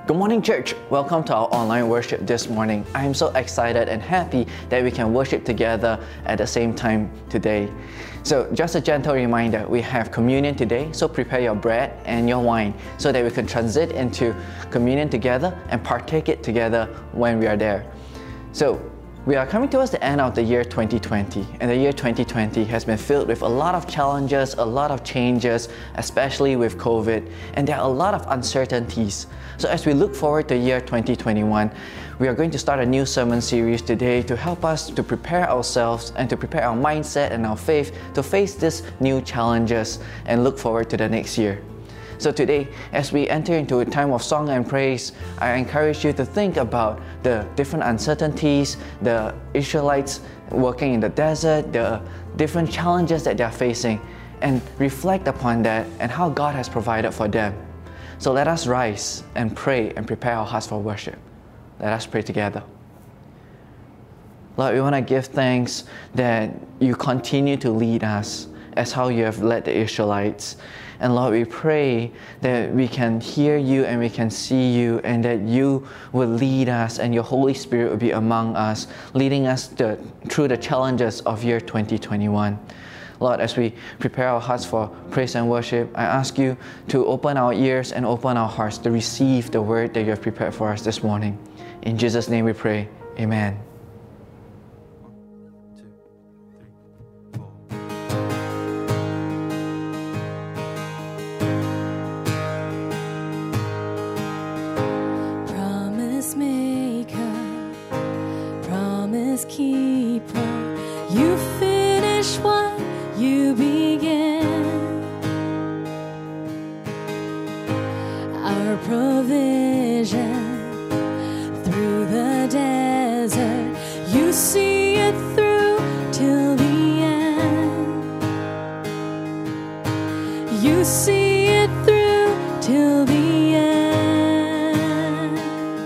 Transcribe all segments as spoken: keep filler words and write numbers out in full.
Good morning, church. Welcome to our online worship this morning. I am so excited and happy that we can worship together at the same time today. So just a gentle reminder, we have communion today, so prepare your bread and your wine so that we can transit into communion together and partake it together when we are there. So we are coming towards the end of the year twenty twenty, and the year twenty twenty has been filled with a lot of challenges, a lot of changes, especially with COVID, and there are a lot of uncertainties. So as we look forward to year twenty twenty-one, we are going to start a new sermon series today to help us to prepare ourselves and to prepare our mindset and our faith to face these new challenges and look forward to the next year. So today, as we enter into a time of song and praise, I encourage you to think about the different uncertainties, the Israelites working in the desert, the different challenges that they are facing, and reflect upon that and how God has provided for them. So let us rise and pray and prepare our hearts for worship. Let us pray together. Lord, we want to give thanks that you continue to lead us as how you have led the Israelites. And Lord, we pray that we can hear you and we can see you, and that you will lead us and your Holy Spirit will be among us, leading us to, through the challenges of year twenty twenty-one. Lord, as we prepare our hearts for praise and worship, I ask you to open our ears and open our hearts to receive the word that you have prepared for us this morning. In Jesus' name we pray, amen. Keeper, you finish what you began. Our provision through the desert, you see it through till the end. You see it through till the end.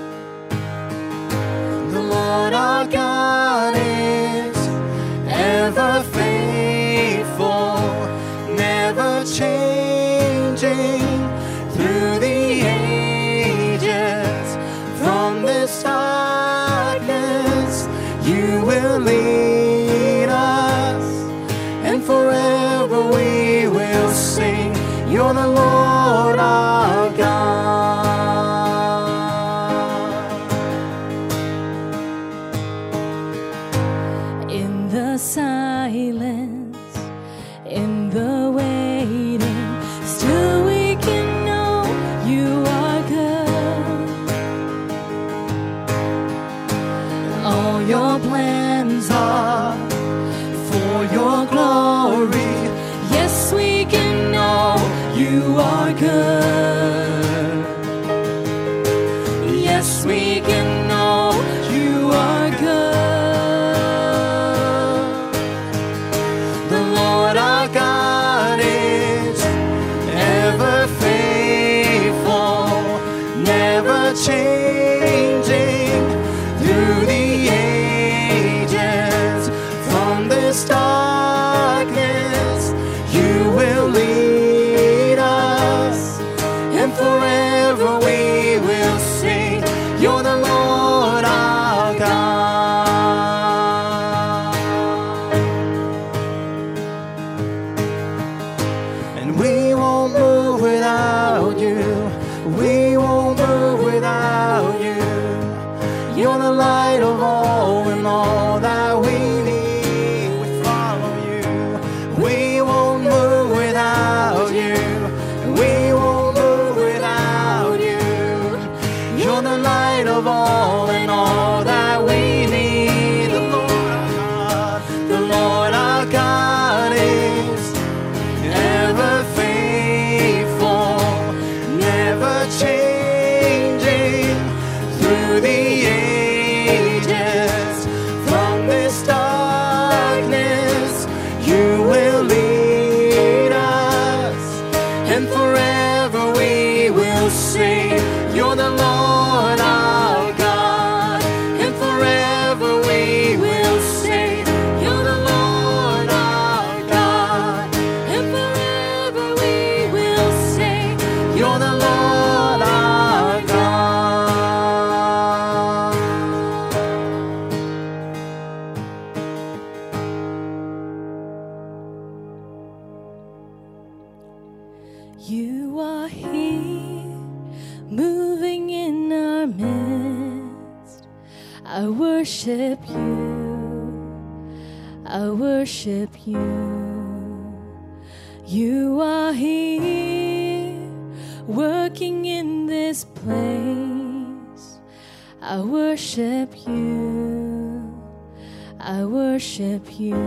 The Lord our God ever faithful, never changing through the ages. From this darkness you will lead us, and forever we will sing, you're the Lord our God. In the silence, in the waiting, still we can know you are good. All your plans are for your glory. Yes, we can know you are good. Yes, we can know you are good. Our God is ever faithful, never changing through the ages. From this darkness you will lead us, and forever we will sing, you're the Lord. I worship you, I worship you. You are here, working in this place. I worship you, I worship you.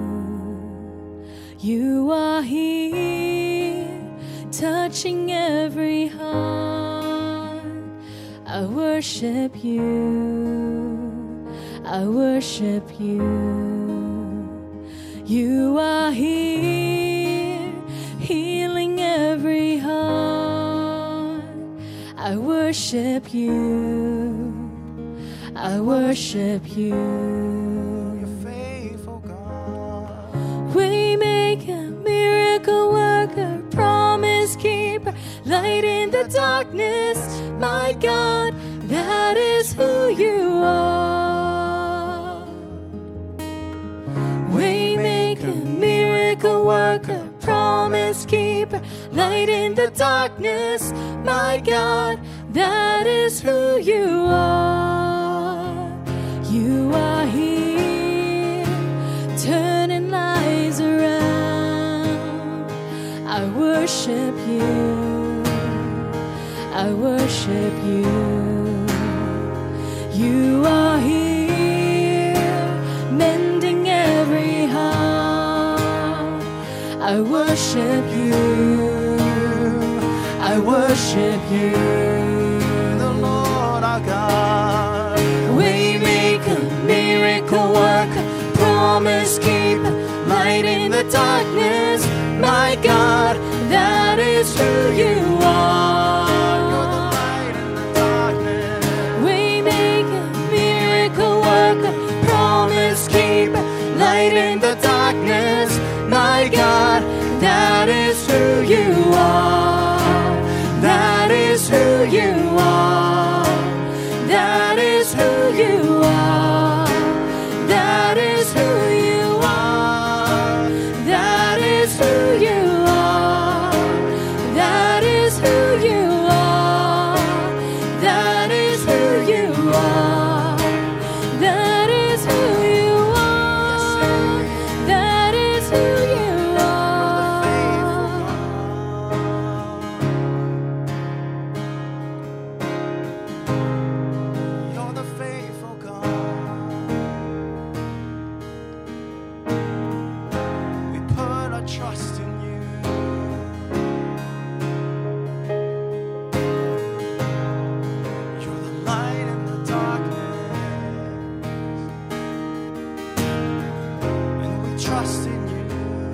You are here, touching every heart. I worship you, I worship you. You are here, healing every heart. I worship you, I worship you. You're faithful, God. Waymaker, miracle worker, promise keeper, light in the darkness. My God, that is who you are. Waymaker, miracle worker, promise keeper, light in the darkness. My God, that is who you are. You are here, turning lives around. I worship you, I worship you. You are here, mending every heart. I worship you, I worship you. The Lord our God. Waymaker, miracle worker, promise keeper, light in the darkness. My God, that is who you are. You're the light in the darkness. Waymaker, miracle worker, promise keeper, light in the darkness. My God, that is who you are. That is who you are. That is who you are. That is who you are. That is who you are. That is who you are. That is who you are. That is who you are. That is who you are. You're the faithful God. We put our trust in you. You're the light in the darkness. And we trust in you.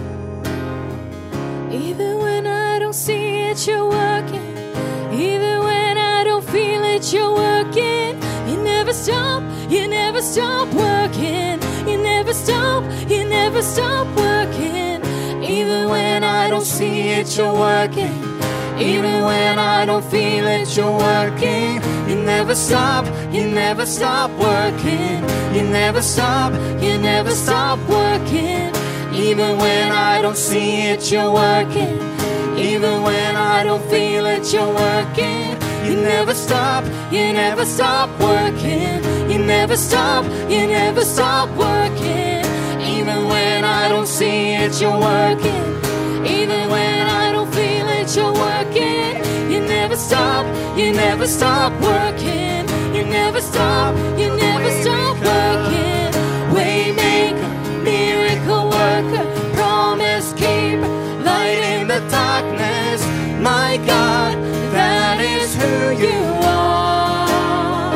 Even when I don't see it, you're working. Even when I don't feel it, you're working. You never stop, you never stop working. You never stop, you never stop working. Even when I don't see it, you're working. Even when I don't feel it, you're working. You never stop, you never stop working. You never stop, you never stop working. Even when I don't see it, you're working. Even when I don't feel it, you're working. You never stop, you never stop working. You never stop, you never stop working. Even when I don't see it, you're working. Even when I don't feel it, you're working. You never stop, you never stop working. You never stop, you never stop working. Waymaker, miracle worker, promise keeper, light in the darkness. My God, that is who you are.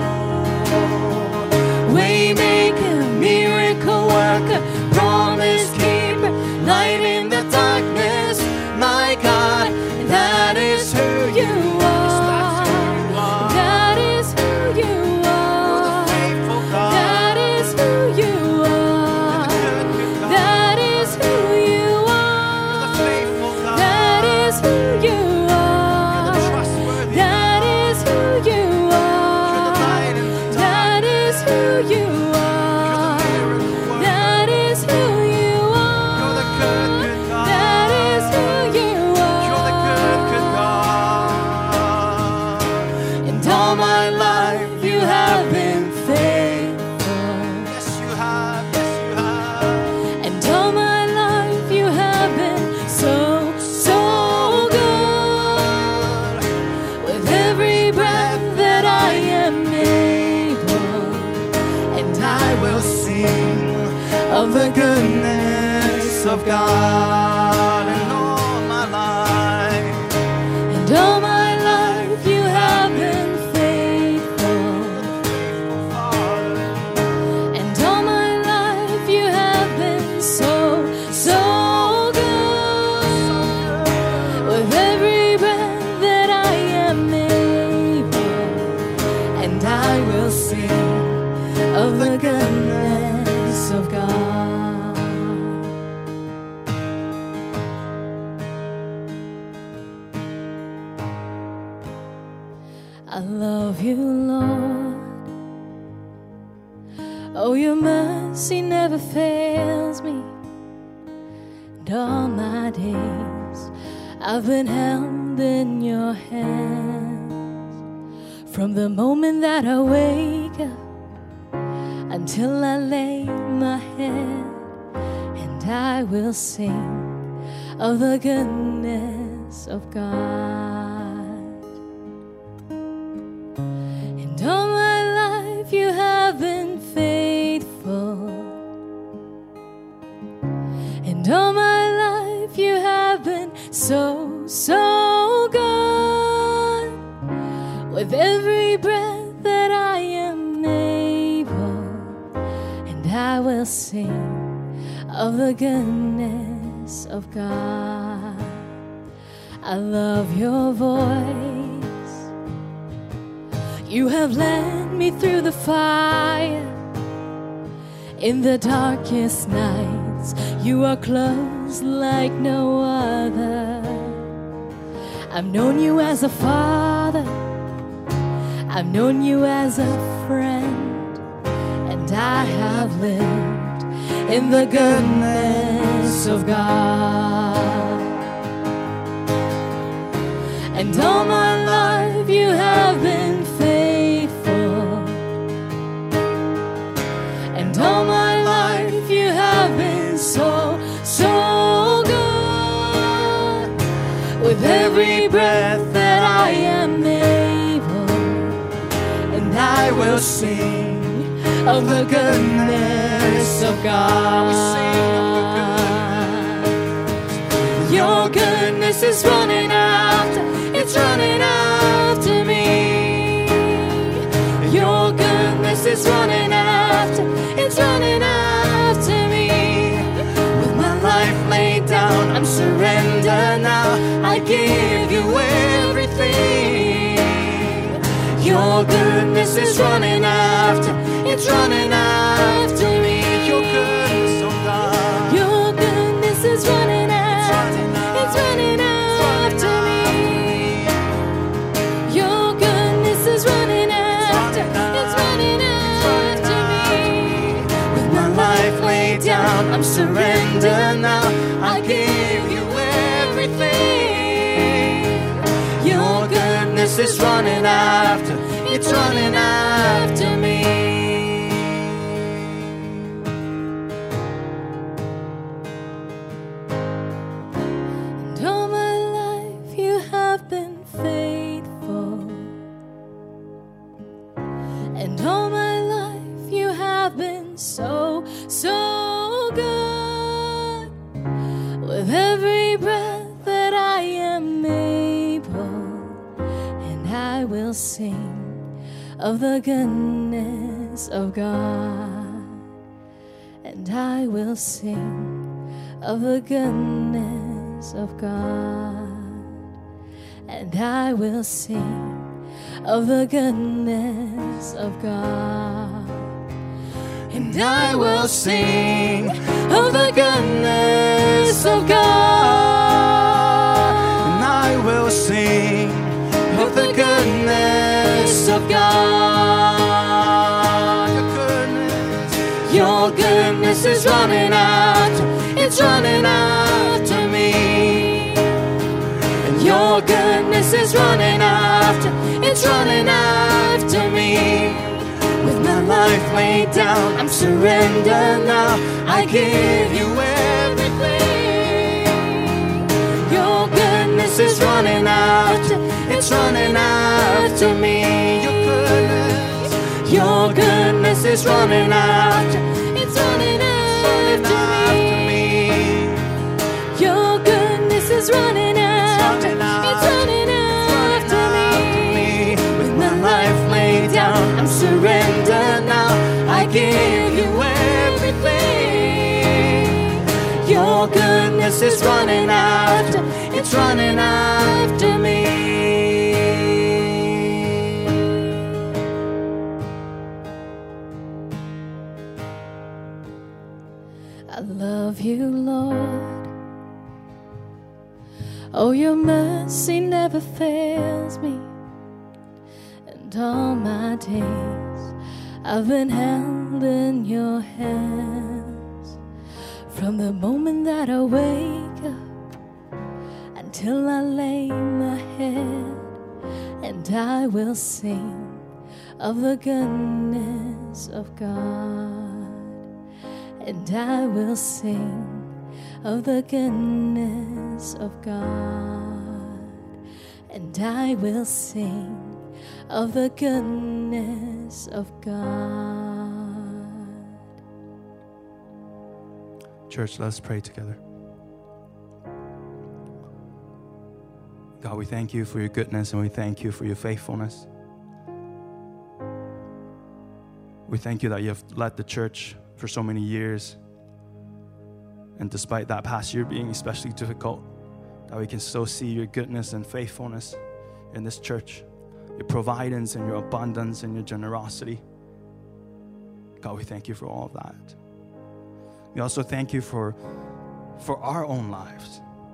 Waymaker, miracle worker, promise keeper, light in the darkness. My God, that is who you are. That is who you are. That is who you are. That is who you are. That is who you are. That is who you are. That is who you are. That is who you are. That is who you are. And all my life you have been faithful. of the goodness of God. And all my life, And all my life you have been faithful. faithful Father, And all my life you have been so, so good. With every breath that I am able, and I will sing of the goodness of God. I love you, Lord. Oh, your mercy never fails me. And all my days I've been held in your hands. From the moment that I wake up until I lay my head, and I will sing of the goodness of God. And all my life you have been faithful. And all my life you have been so, so good. With every breath that I am able, and I will sing of the goodness of God. I love your voice. You have led me through the fire. In the darkest nights, you are close like no other. I've known you as a father. I've known you as a friend. And I have lived in the goodness of God. And all my life you have been faithful. And all my life you have been so, so good. With every breath that I am able, and I will sing of the goodness of God. we sing of the goodness. Your goodness is running after, it's running after me. Your goodness is running after, it's running after me. With my life laid down, I'm surrendered now. I give you everything. Your goodness is running after, it's running after me. Your goodness, oh God, Your goodness is running after, it's running after me. Your goodness is running after, it's running after me. With my life laid down, I'm surrendered now. I give you everything. Your goodness is running after, it's running after me. And all my life you have been faithful. And all my life you have been so, so good. With every breath that I am able, and I will sing of the goodness of God. And I will sing of the goodness of God. And I will sing of the goodness of God. And I will sing of the goodness of God. and I will sing Of the goodness of God. your goodness. Your goodness is running after, it's running after me. And your goodness is running after, it's running after me. With my life laid down, I'm surrendered now. I give you everything. Your goodness is running after, it's running after me. Your goodness, Your goodness is running after, it's running after after me. Your goodness is running after, it's running after me. With my life laid down, I'm surrendered now. I give you everything. Your goodness is running after, it's running after me. I love you, Lord. Oh, your mercy never fails me. And all my days I've been held in your hands. From the moment that I wake up until I lay my head, and I will sing of the goodness of God. And I will sing of the goodness of God. And I will sing of the goodness of God. Church, let's pray together. God, we thank you for your goodness and we thank you for your faithfulness. We thank you that you have led the church for so many years. And despite that past year being especially difficult, that we can still see your goodness and faithfulness in this church, your providence and your abundance and your generosity. God, we thank you for all of that. We also thank you for, for our own lives.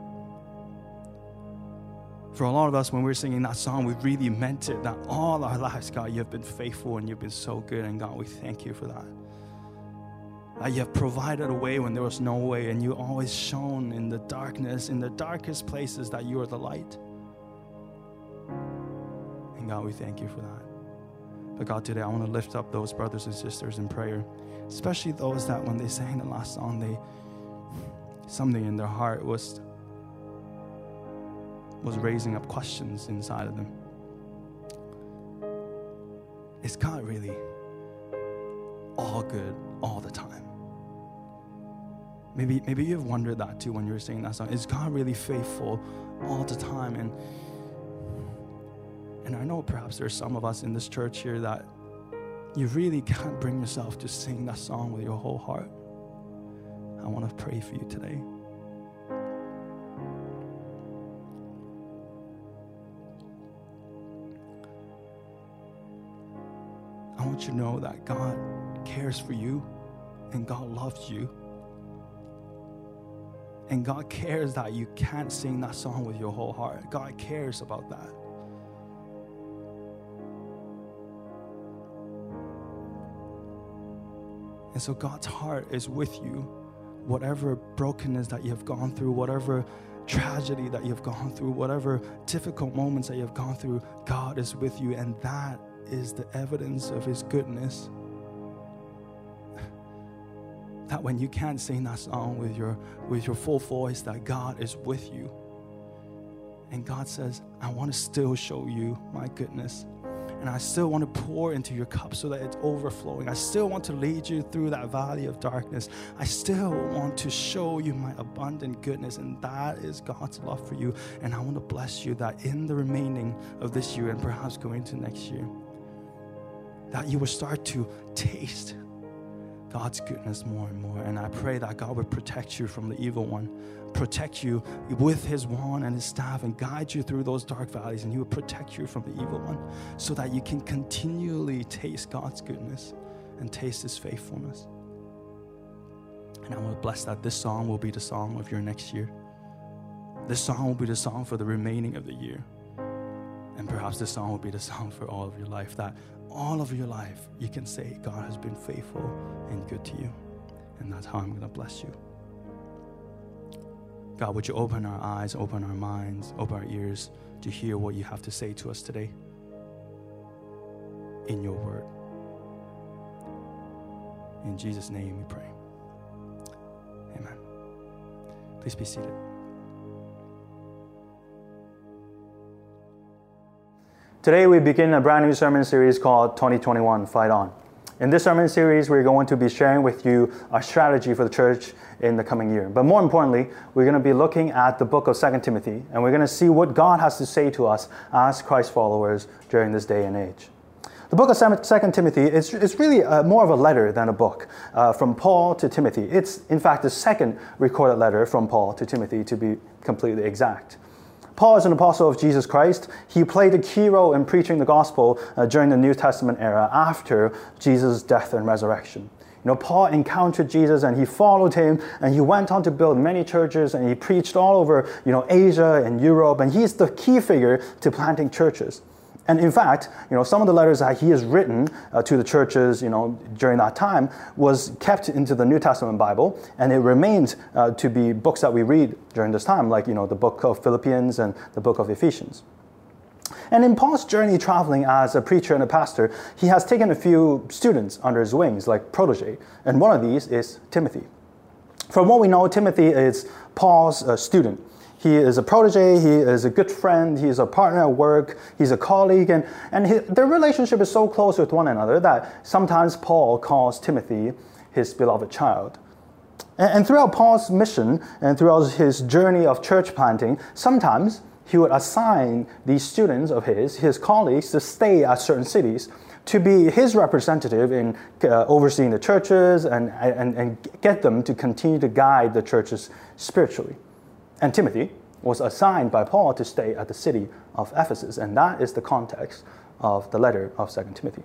For a lot of us, when we were singing that song, we really meant it, that all our lives, God, you have been faithful and you've been so good. And God, we thank you for that. That you have provided a way when there was no way, and you always shone in the darkness, in the darkest places, that you are the light. And God, we thank you for that. But God, today I want to lift up those brothers and sisters in prayer, especially those that when they sang the last song, they something in their heart was was raising up questions inside of them. Is God really all good all the time? Maybe maybe you've wondered that too when you were singing that song. Is God really faithful all the time? And and I know perhaps there's some of us in this church here that you really can't bring yourself to sing that song with your whole heart. I want to pray for you today. I want you to know that God cares for you and God loves you. And God cares that you can't sing that song with your whole heart. God cares about that. And so God's heart is with you. Whatever brokenness that you have gone through, whatever tragedy that you have gone through, whatever difficult moments that you have gone through, God is with you. And that is the evidence of his goodness. That when you can't sing that song with your with your full voice, that God is with you. And God says, I want to still show you my goodness. And I still want to pour into your cup so that it's overflowing. I still want to lead you through that valley of darkness. I still want to show you my abundant goodness. And that is God's love for you. And I want to bless you that in the remaining of this year and perhaps going to next year, that you will start to taste God's goodness more and more. And I pray that God will protect you from the evil one, protect you with his wand and his staff, and guide you through those dark valleys, and he will protect you from the evil one so that you can continually taste God's goodness and taste his faithfulness. And I want to bless that this song will be the song of your next year. This song will be the song for the remaining of the year. And perhaps this song will be the song for all of your life, that all of your life you can say God has been faithful and good to you. And that's how I'm going to bless you. God, would you open our eyes, open our minds, open our ears to hear what you have to say to us today in your word. In Jesus' name we pray. Amen. Please be seated. Today we begin a brand new sermon series called twenty twenty-one Fight On. In this sermon series, we're going to be sharing with you our strategy for the church in the coming year. But more importantly, we're going to be looking at the book of Second Timothy, and we're going to see what God has to say to us as Christ followers during this day and age. The book of Second Timothy is, is really uh, more of a letter than a book uh, from Paul to Timothy. It's, in fact, the second recorded letter from Paul to Timothy, to be completely exact. Paul is an apostle of Jesus Christ. He played a key role in preaching the gospel uh, during the New Testament era after Jesus' death and resurrection. You know, Paul encountered Jesus and he followed him, and he went on to build many churches, and he preached all over, you know, Asia and Europe, and he's the key figure to planting churches. And in fact, you know, some of the letters that he has written uh, to the churches, you know, during that time was kept into the New Testament Bible, and it remained uh, to be books that we read during this time, like, you know, the book of Philippians and the book of Ephesians. And in Paul's journey traveling as a preacher and a pastor, he has taken a few students under his wings, like protege, and one of these is Timothy. From what we know, Timothy is Paul's uh, student. He is a protege, he is a good friend, he is a partner at work, he's a colleague, and, and his, their relationship is so close with one another that sometimes Paul calls Timothy his beloved child. And, and throughout Paul's mission and throughout his journey of church planting, sometimes he would assign these students of his, his colleagues, to stay at certain cities to be his representative in uh, overseeing the churches and, and, and get them to continue to guide the churches spiritually. And Timothy was assigned by Paul to stay at the city of Ephesus, and that is the context of the letter of Second Timothy.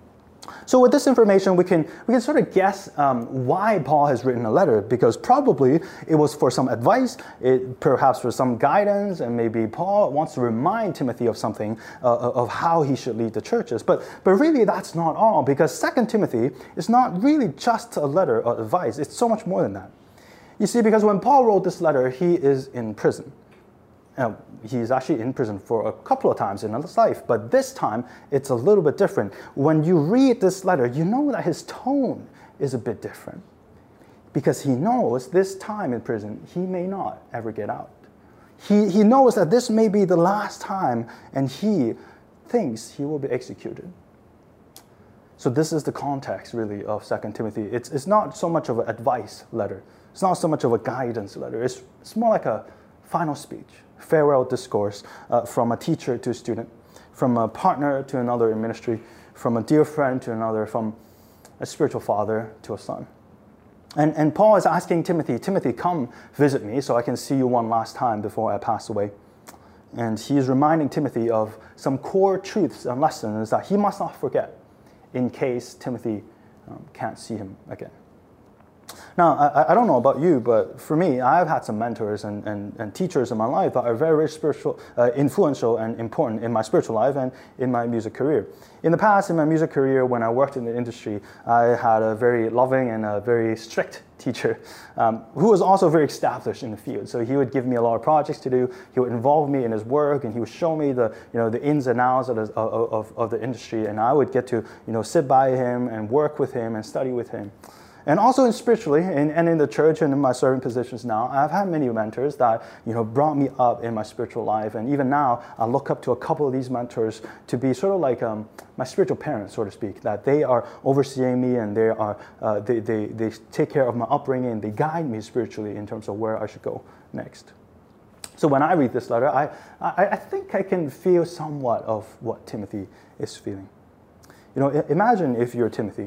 So with this information, we can we can sort of guess um, why Paul has written a letter, because probably it was for some advice, it, perhaps for some guidance, and maybe Paul wants to remind Timothy of something, uh, of how he should lead the churches. But, but really that's not all, because Second Timothy is not really just a letter of advice, it's so much more than that. You see, because when Paul wrote this letter, he is in prison. Now, he's actually in prison for a couple of times in his life, but this time it's a little bit different. When you read this letter, you know that his tone is a bit different, because he knows this time in prison, he may not ever get out. He, he knows that this may be the last time, and he thinks he will be executed. So this is the context, really, of Second Timothy. It's, it's not so much of an advice letter. It's not so much of a guidance letter. It's, it's more like a final speech, farewell discourse uh, from a teacher to a student, from a partner to another in ministry, from a dear friend to another, from a spiritual father to a son. And, and Paul is asking Timothy, Timothy, come visit me so I can see you one last time before I pass away. And he is reminding Timothy of some core truths and lessons that he must not forget in case Timothy um, can't see him again. Now, I, I don't know about you, but for me, I've had some mentors and, and, and teachers in my life that are very, very spiritual, uh, influential and important in my spiritual life and in my music career. In the past, in my music career, when I worked in the industry, I had a very loving and a very strict teacher um, who was also very established in the field. So he would give me a lot of projects to do. He would involve me in his work, and he would show me the, you know, the ins and outs of the, of, of, of the industry, and I would get to, you know, sit by him and work with him and study with him. And also in spiritually, in, and in the church and in my serving positions now, I've had many mentors that, you know, brought me up in my spiritual life. And even now, I look up to a couple of these mentors to be sort of like um, my spiritual parents, so to speak, that they are overseeing me, and they are uh, they, they, they take care of my upbringing, and they guide me spiritually in terms of where I should go next. So when I read this letter, I, I, I think I can feel somewhat of what Timothy is feeling. You know, imagine if you're Timothy.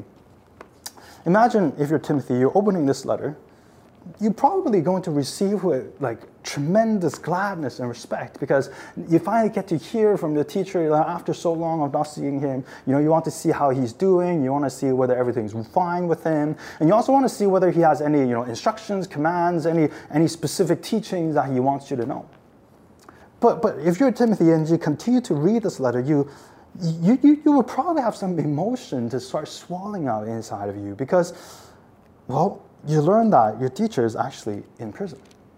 Imagine if you're Timothy, you're opening this letter, you're probably going to receive with like tremendous gladness and respect, because you finally get to hear from the teacher after so long of not seeing him. You know, you want to see how he's doing, you want to see whether everything's fine with him, and you also want to see whether he has any, you know, instructions, commands, any, any specific teachings that he wants you to know. But, but if you're Timothy and you continue to read this letter, you You, you, you will probably have some emotion to start swelling out inside of you, because, well, you learn that your teacher is actually in prison.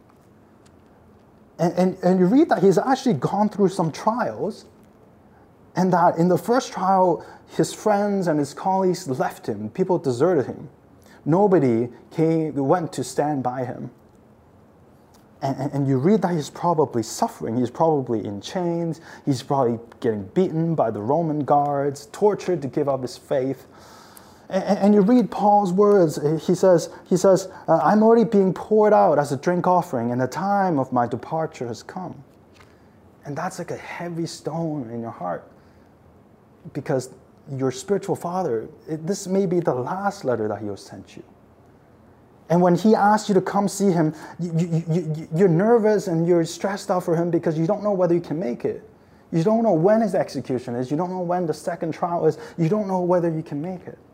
And, and, and you read that he's actually gone through some trials, and that in the first trial, his friends and his colleagues left him. People deserted him. Nobody came, went to stand by him. And, and you read that he's probably suffering. He's probably in chains. He's probably getting beaten by the Roman guards, tortured to give up his faith. And, and you read Paul's words. He says, he says, uh, I'm already being poured out as a drink offering, and the time of my departure has come. And that's like a heavy stone in your heart, because your spiritual father, it, this may be the last letter that he will send you. And when he asks you to come see him, you, you, you, you're nervous and you're stressed out for him because you don't know whether you can make it. You don't know when his execution is. You don't know when the second trial is. You don't know whether you can make it.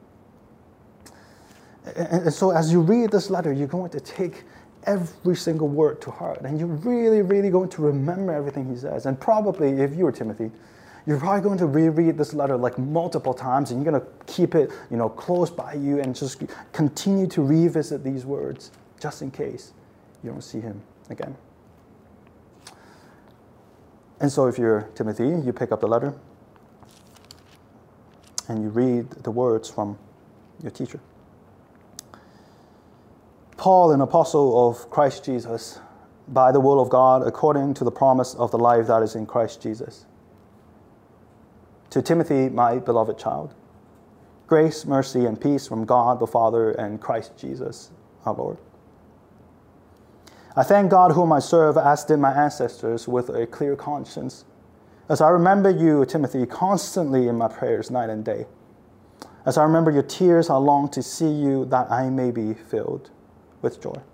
And, and so as you read this letter, you're going to take every single word to heart. And you're really, really going to remember everything he says. And probably, if you were Timothy, you're probably going to reread this letter like multiple times, and you're going to keep it, you know, close by you and just continue to revisit these words just in case you don't see him again. And so if you're Timothy, you pick up the letter and you read the words from your teacher. Paul, an apostle of Christ Jesus, by the will of God, according to the promise of the life that is in Christ Jesus. To Timothy, my beloved child, grace, mercy, and peace from God the Father and Christ Jesus, our Lord. I thank God whom I serve, as did my ancestors, with a clear conscience, as I remember you, Timothy, constantly in my prayers night and day. As I remember your tears, I long to see you, that I may be filled with joy.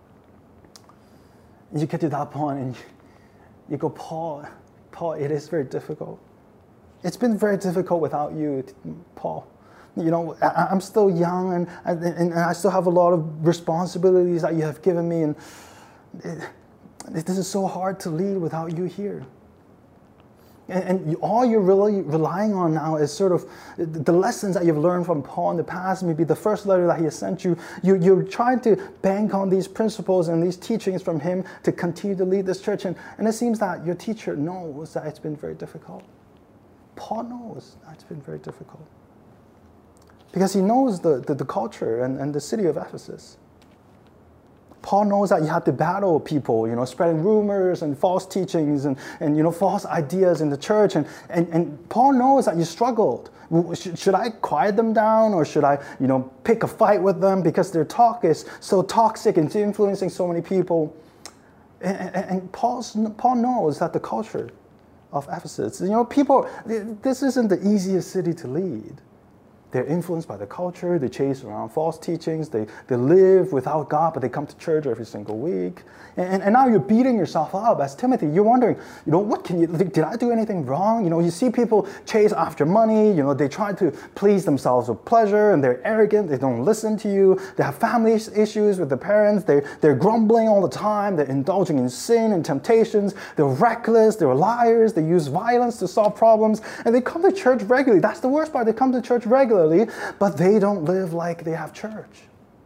You get to that point and you go, Paul, Paul, it is very difficult. It's been very difficult without you, Paul. You know, I, I'm still young, and, and, and I still have a lot of responsibilities that you have given me, and it, it, this is so hard to lead without you here. And, and you, all you're really relying on now is sort of the lessons that you've learned from Paul in the past, maybe the first letter that he has sent you. you. You're trying to bank on these principles and these teachings from him to continue to lead this church, and, and it seems that your teacher knows that it's been very difficult. Paul knows that's been very difficult because he knows the, the, the culture and, and the city of Ephesus. Paul knows that you have to battle people, you know, spreading rumors and false teachings and, and you know, false ideas in the church. And, and, and Paul knows that you struggled. Should, should I quiet them down, or should I, you know, pick a fight with them because their talk is so toxic and influencing so many people? And, and, and Paul's, Paul knows that the culture of Ephesus, you know, people, this isn't the easiest city to lead. They're influenced by the culture, they chase around false teachings, they, they live without God, but they come to church every single week. And, and now you're beating yourself up as Timothy. You're wondering, you know, what can you, did I do anything wrong? You know, you see people chase after money, you know, they try to please themselves with pleasure, and they're arrogant, they don't listen to you, they have family issues with their parents, they're, they're grumbling all the time, they're indulging in sin and temptations, they're reckless, they're liars, they use violence to solve problems, and they come to church regularly. That's the worst part, they come to church regularly, but they don't live like they have church.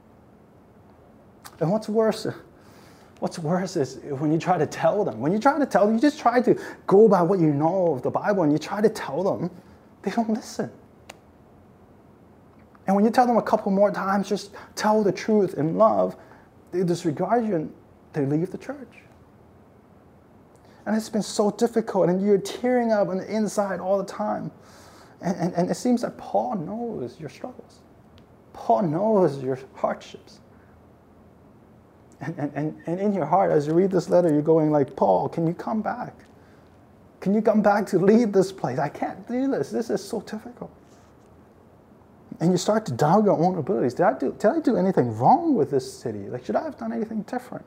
And what's worse, what's worse is when you try to tell them. When you try to tell them, you just try to go by what you know of the Bible, and you try to tell them, they don't listen. And when you tell them a couple more times, just tell the truth in love, they disregard you and they leave the church. And it's been so difficult, and you're tearing up on the inside all the time. And, and, and it seems that Paul knows your struggles. Paul knows your hardships. And, and, and, and in your heart, as you read this letter, you're going like, Paul, can you come back? Can you come back to lead this place? I can't do this. This is so difficult. And you start to doubt your own abilities. Did I do, did I do anything wrong with this city? Like, should I have done anything different?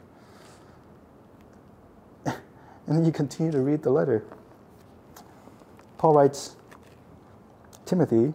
And then you continue to read the letter. Paul writes, Timothy,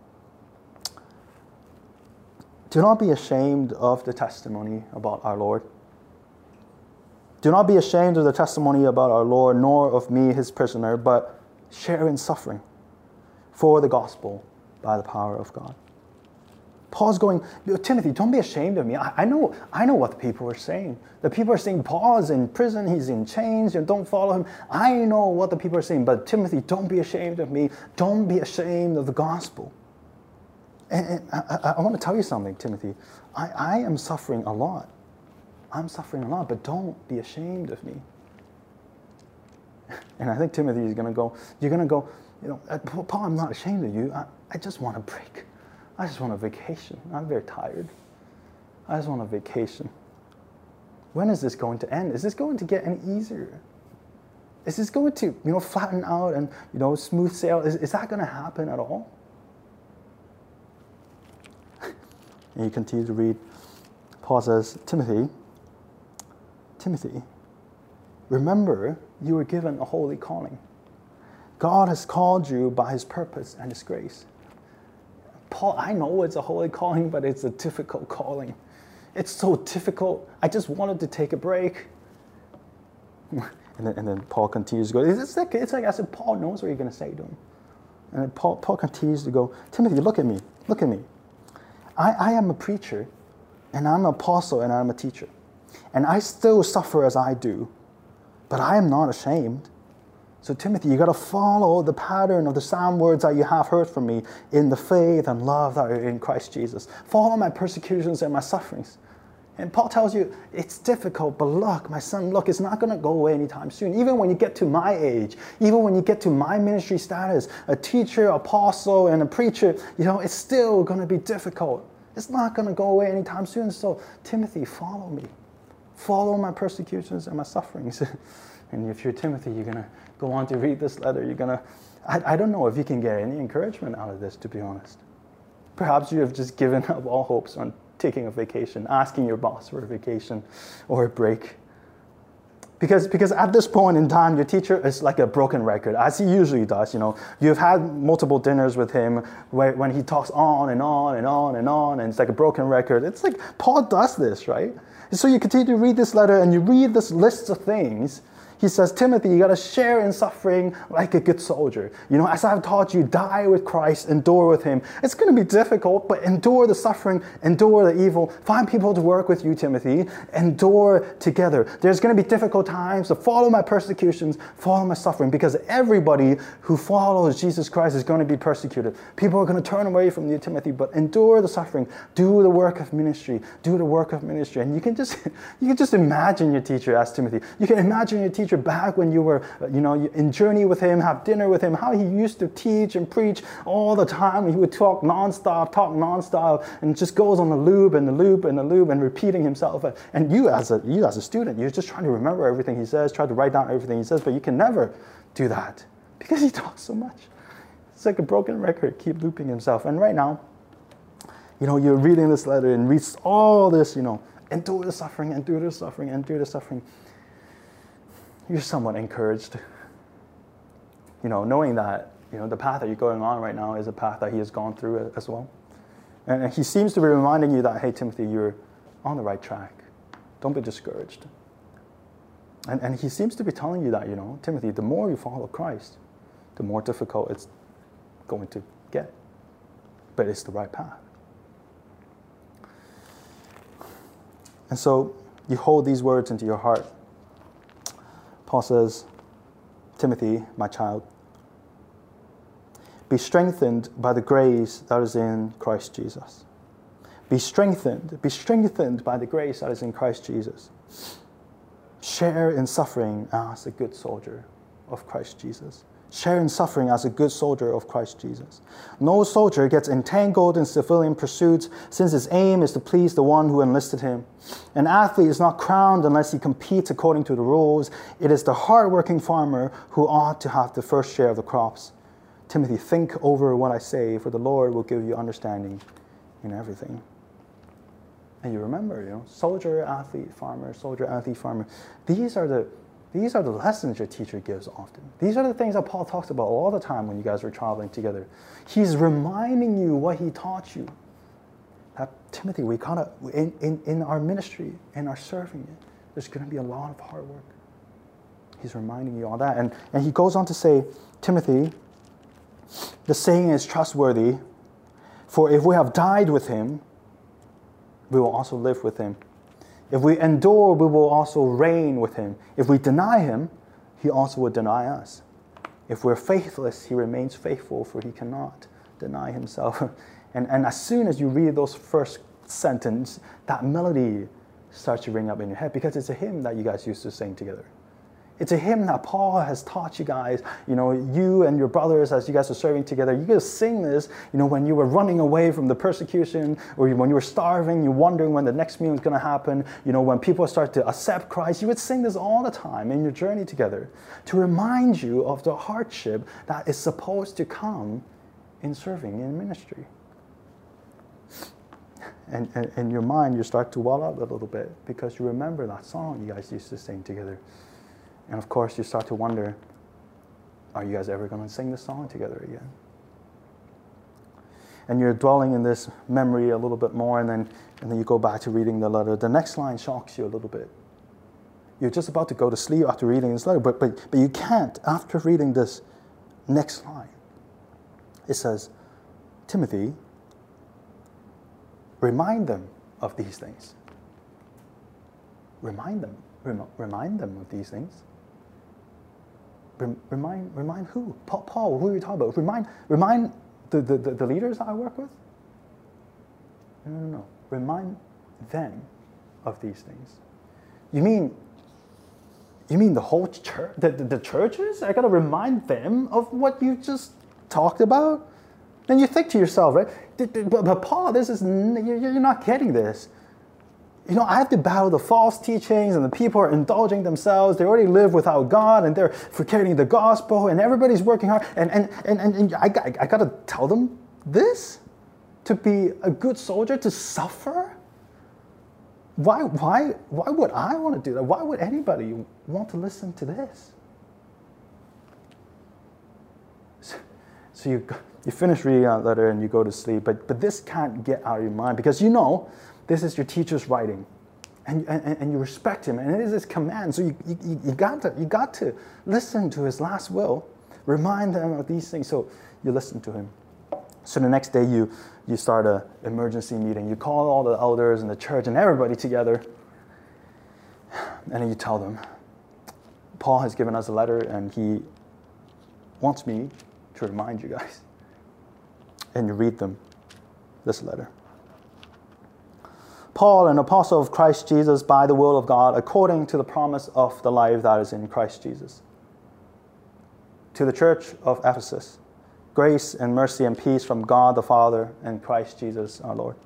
do not be ashamed of the testimony about our Lord. Do not be ashamed of the testimony about our Lord, nor of me, his prisoner, but share in suffering for the gospel by the power of God. Paul's going, Timothy, don't be ashamed of me. I, I know I know what the people are saying. The people are saying Paul's in prison, he's in chains, and don't follow him. I know what the people are saying, but Timothy, don't be ashamed of me. Don't be ashamed of the gospel. And, and I, I want to tell you something, Timothy. I, I am suffering a lot. I'm suffering a lot, but don't be ashamed of me. And I think Timothy is going to go, you're going to go, you know, Paul, I'm not ashamed of you. I, I just want to break. I just want a vacation. I'm very tired. I just want a vacation. When is this going to end? Is this going to get any easier? Is this going to, you know, flatten out and, you know, smooth sail? Is, is that going to happen at all? And you continue to read. Paul says, Timothy, Timothy, remember you were given a holy calling. God has called you by his purpose and his grace. Paul, I know it's a holy calling, but it's a difficult calling. It's so difficult. I just wanted to take a break. And then, and then Paul continues to go, it's like, it's like I said, Paul knows what you're going to say to him. And then Paul, Paul continues to go, Timothy, look at me. Look at me. I, I am a preacher, and I'm an apostle, and I'm a teacher. And I still suffer as I do, but I am not ashamed. So Timothy, you got to follow the pattern of the sound words that you have heard from me in the faith and love that are in Christ Jesus. Follow my persecutions and my sufferings. And Paul tells you, it's difficult, but look, my son, look, it's not going to go away anytime soon. Even when you get to my age, even when you get to my ministry status, a teacher, apostle, and a preacher, you know, it's still going to be difficult. It's not going to go away anytime soon. So, Timothy, follow me. Follow my persecutions and my sufferings. And if you're Timothy, you're going to go on to read this letter. You're going to, I, I don't know if you can get any encouragement out of this, to be honest. Perhaps you have just given up all hopes on taking a vacation, asking your boss for a vacation or a break. Because, because at this point in time, your teacher is like a broken record, as he usually does. You know, you've had multiple dinners with him where, when he talks on and on and on and on, and it's like a broken record. It's like Paul does this, right? And so you continue to read this letter, and you read this list of things. He says, Timothy, you got to share in suffering like a good soldier. You know, as I've taught you, die with Christ, endure with him. It's going to be difficult, but endure the suffering, endure the evil. Find people to work with you, Timothy. Endure together. There's going to be difficult times, so follow my persecutions, follow my suffering, because everybody who follows Jesus Christ is going to be persecuted. People are going to turn away from you, Timothy, but endure the suffering. Do the work of ministry. Do the work of ministry. And you can just, you can just imagine your teacher as Timothy. You can imagine your teacher back when you were, you know, in journey with him, have dinner with him, how he used to teach and preach all the time. He would talk nonstop, talk nonstop, and just goes on the loop and the loop and the loop and repeating himself. And you as a you as a student, you're just trying to remember everything he says, try to write down everything he says, but you can never do that because he talks so much. It's like a broken record, keep looping himself. And right now, you know, you're reading this letter and reads all this, you know, endure the suffering, endure the suffering, endure the suffering. You're somewhat encouraged, you know, knowing that, you know, the path that you're going on right now is a path that he has gone through as well. And he seems to be reminding you that, hey, Timothy, you're on the right track. Don't be discouraged. And, and he seems to be telling you that, you know, Timothy, the more you follow Christ, the more difficult it's going to get. But it's the right path. And so you hold these words into your heart. Paul says, Timothy, my child, be strengthened by the grace that is in Christ Jesus. Be strengthened, be strengthened by the grace that is in Christ Jesus. Share in suffering as a good soldier of Christ Jesus. Share in suffering as a good soldier of Christ Jesus. No soldier gets entangled in civilian pursuits, since his aim is to please the one who enlisted him. An athlete is not crowned unless he competes according to the rules. It is the hard-working farmer who ought to have the first share of the crops. Timothy, think over what I say, for the Lord will give you understanding in everything. And you remember, you know, soldier, athlete, farmer, soldier, athlete, farmer. These are the These are the lessons your teacher gives often. These are the things that Paul talks about all the time when you guys were traveling together. He's reminding you what he taught you. That, Timothy, we gotta, in, in, in our ministry, in our serving, there's going to be a lot of hard work. He's reminding you all that. And, and he goes on to say, Timothy, the saying is trustworthy, for if we have died with him, we will also live with him. If we endure, we will also reign with him. If we deny him, he also will deny us. If we're faithless, he remains faithful, for he cannot deny himself. And, and as soon as you read those first sentence, that melody starts to ring up in your head, because it's a hymn that you guys used to sing together. It's a hymn that Paul has taught you guys. You know, you and your brothers, as you guys are serving together, you guys sing this, you know, when you were running away from the persecution, or when you were starving, you're wondering when the next meal is going to happen. You know, when people start to accept Christ, you would sing this all the time in your journey together to remind you of the hardship that is supposed to come in serving in ministry. And, and in your mind, you start to well up a little bit because you remember that song you guys used to sing together. And of course, you start to wonder, are you guys ever going to sing this song together again? And you're dwelling in this memory a little bit more, and then, and then you go back to reading the letter. The next line shocks you a little bit. You're just about to go to sleep after reading this letter, but, but, but you can't after reading this next line. It says, Timothy, remind them of these things. Remind them. Rem- remind them of these things. Remind, remind who? Paul, Paul, who are you talking about? Remind, remind the, the, the leaders I work with? No, no, no. Remind them of these things. You mean, you mean the whole church, the, the, the churches? I got to remind them of what you just talked about? Then you think to yourself, right? But, but Paul, this is, you're not getting this. You know, I have to battle the false teachings, and the people are indulging themselves. They already live without God, and they're forgetting the gospel, and everybody's working hard. And, and, and, and, and I, I, I got to tell them this? To be a good soldier, to suffer? Why, why, why would I want to do that? Why would anybody want to listen to this? So, so you, you finish reading that letter, and you go to sleep, but, but this can't get out of your mind, because you know, this is your teacher's writing, and, and, and you respect him, and it is his command. So you, you, you, got to, you got to listen to his last will, remind them of these things. So you listen to him. So the next day you, you start an emergency meeting. You call all the elders and the church and everybody together, and then you tell them, Paul has given us a letter, and he wants me to remind you guys. And you read them this letter. Paul, an apostle of Christ Jesus by the will of God, according to the promise of the life that is in Christ Jesus. To the church of Ephesus, grace and mercy and peace from God the Father and Christ Jesus our Lord.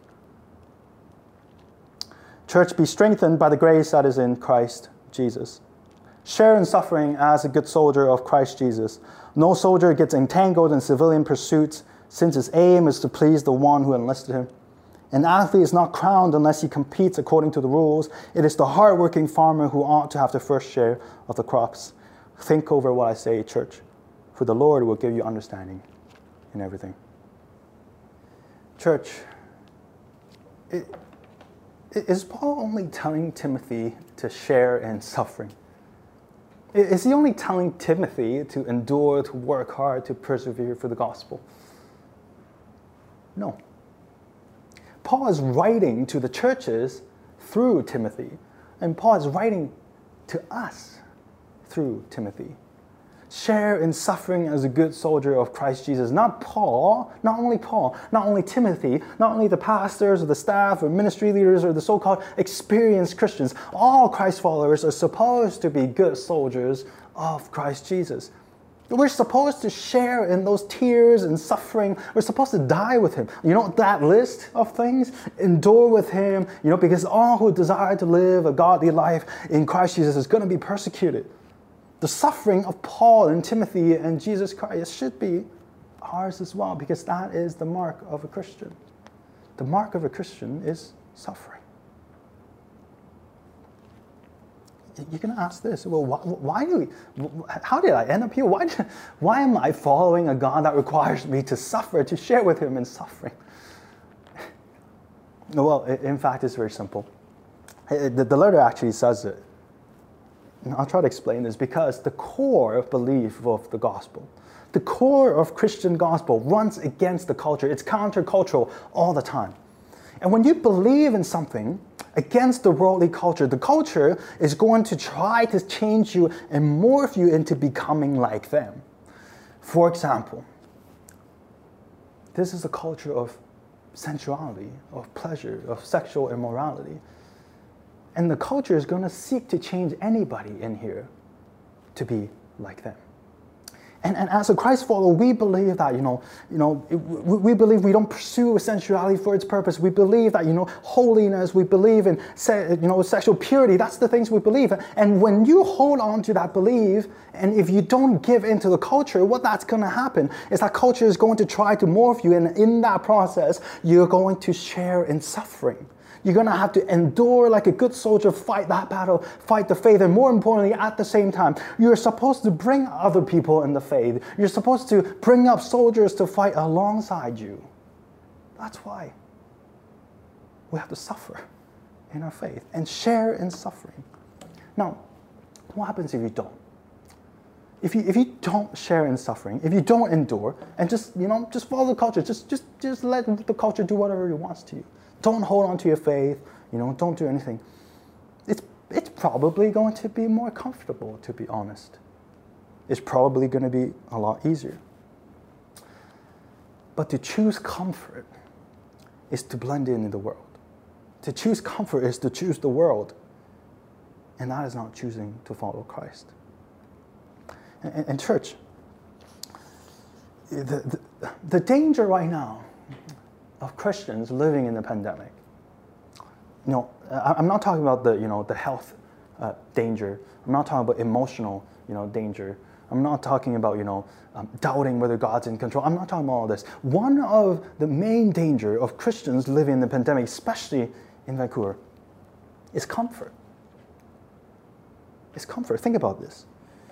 Church, be strengthened by the grace that is in Christ Jesus. Share in suffering as a good soldier of Christ Jesus. No soldier gets entangled in civilian pursuits, since his aim is to please the one who enlisted him. An athlete is not crowned unless he competes according to the rules. It is the hardworking farmer who ought to have the first share of the crops. Think over what I say, church, for the Lord will give you understanding in everything. Church, it, is Paul only telling Timothy to share in suffering? Is he only telling Timothy to endure, to work hard, to persevere for the gospel? No. Paul is writing to the churches through Timothy, and Paul is writing to us through Timothy. Share in suffering as a good soldier of Christ Jesus. Not Paul, not only Paul, not only Timothy, not only the pastors or the staff or ministry leaders or the so-called experienced Christians. All Christ followers are supposed to be good soldiers of Christ Jesus. We're supposed to share in those tears and suffering. We're supposed to die with him. You know that list of things? Endure with him, you know, because all who desire to live a godly life in Christ Jesus is going to be persecuted. The suffering of Paul and Timothy and Jesus Christ should be ours as well, because that is the mark of a Christian. The mark of a Christian is suffering. You're going to ask this, well, why, why do we, how did I end up here? Why, why am I following a God that requires me to suffer, to share with him in suffering? Well, in fact, it's very simple. The letter actually says it. I'll try to explain this, because the core of belief of the gospel, the core of Christian gospel runs against the culture. It's countercultural all the time. And when you believe in something against the worldly culture, the culture is going to try to change you and morph you into becoming like them. For example, this is a culture of sensuality, of pleasure, of sexual immorality. And the culture is going to seek to change anybody in here to be like them. And, and as a Christ follower, we believe that, you know, you know, we, we believe we don't pursue sensuality for its purpose. We believe that, you know, holiness, we believe in, se- you know, sexual purity. That's the things we believe. And when you hold on to that belief, and if you don't give into the culture, what that's going to happen is that culture is going to try to morph you. And in that process, you're going to share in suffering. You're going to have to endure like a good soldier, fight that battle, fight the faith. And more importantly, at the same time, you're supposed to bring other people in the faith. You're supposed to bring up soldiers to fight alongside you. That's why we have to suffer in our faith and share in suffering. Now, what happens if you don't? If you, if you don't share in suffering, if you don't endure, and just, you know, just follow the culture, just, just, just let the culture do whatever it wants to you. Don't hold on to your faith, you know, don't do anything. It's, it's probably going to be more comfortable, to be honest. It's probably going to be a lot easier. But to choose comfort is to blend in in the world. To choose comfort is to choose the world. And that is not choosing to follow Christ. And, and church, the, the, the danger right now of Christians living in the pandemic. You know, I'm not talking about the, you know, the health uh, danger. I'm not talking about emotional, you know, danger. I'm not talking about, you know, um, doubting whether God's in control. I'm not talking about all this. One of the main danger of Christians living in the pandemic, especially in Vancouver, is comfort. It's comfort. Think about this.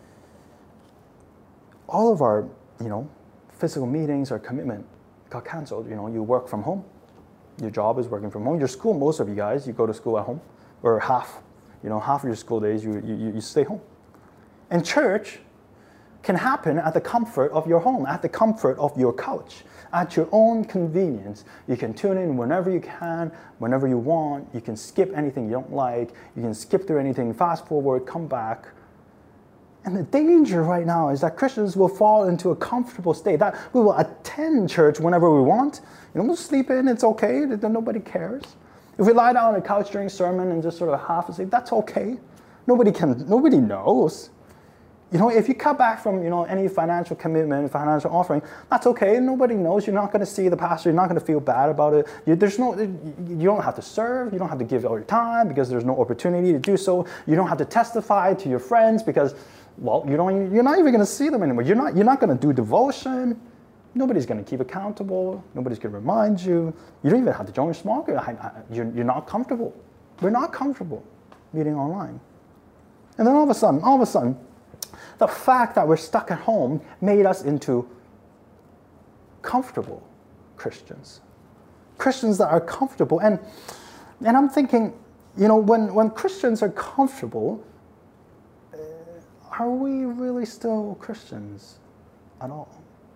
All of our, you know, physical meetings, our commitment got canceled. You know, you work from home. Your job is working from home. Your school, most of you guys, you go to school at home, or half, you know, half of your school days you, you, you stay home. And church can happen at the comfort of your home, at the comfort of your couch, at your own convenience. You can tune in whenever you can, whenever you want. You can skip anything you don't like. You can skip through anything, fast forward, come back. And the danger right now is that Christians will fall into a comfortable state, that we will attend church whenever we want. You know, we'll sleep in, it's okay, nobody cares. If we lie down on the couch during sermon and just sort of half asleep, that's okay. Nobody can, nobody knows. You know, if you cut back from, you know, any financial commitment, financial offering, that's okay. Nobody knows. You're not going to see the pastor. You're not going to feel bad about it. You, there's no, you don't have to serve. You don't have to give all your time because there's no opportunity to do so. You don't have to testify to your friends because, well, you don't, you're not even going to see them anymore. You're not, you're not going to do devotion. Nobody's going to keep accountable. Nobody's going to remind you. You don't even have to join your small group. You're, you're not comfortable. We're not comfortable meeting online. And then all of a sudden, all of a sudden, the fact that we're stuck at home made us into comfortable Christians. Christians that are comfortable. And, and I'm thinking, you know, when, when Christians are comfortable, uh, are we really still Christians at all?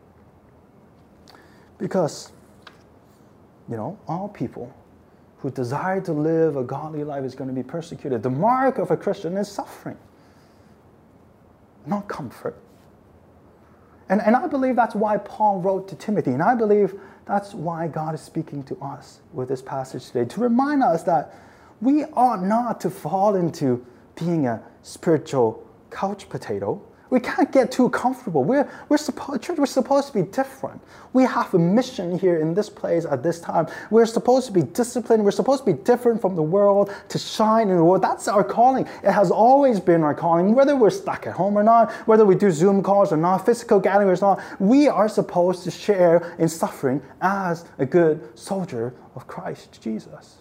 Because, you know, all people who desire to live a godly life is going to be persecuted. The mark of a Christian is suffering, not comfort. And, and I believe that's why Paul wrote to Timothy, and I believe that's why God is speaking to us with this passage today, to remind us that we ought not to fall into being a spiritual couch potato. We can't get too comfortable. We're, we're, suppo- church, we're supposed to be different. We have a mission here in this place at this time. We're supposed to be disciplined. We're supposed to be different from the world, to shine in the world. That's our calling. It has always been our calling, whether we're stuck at home or not, whether we do Zoom calls or not, physical gatherings or not. We are supposed to share in suffering as a good soldier of Christ Jesus.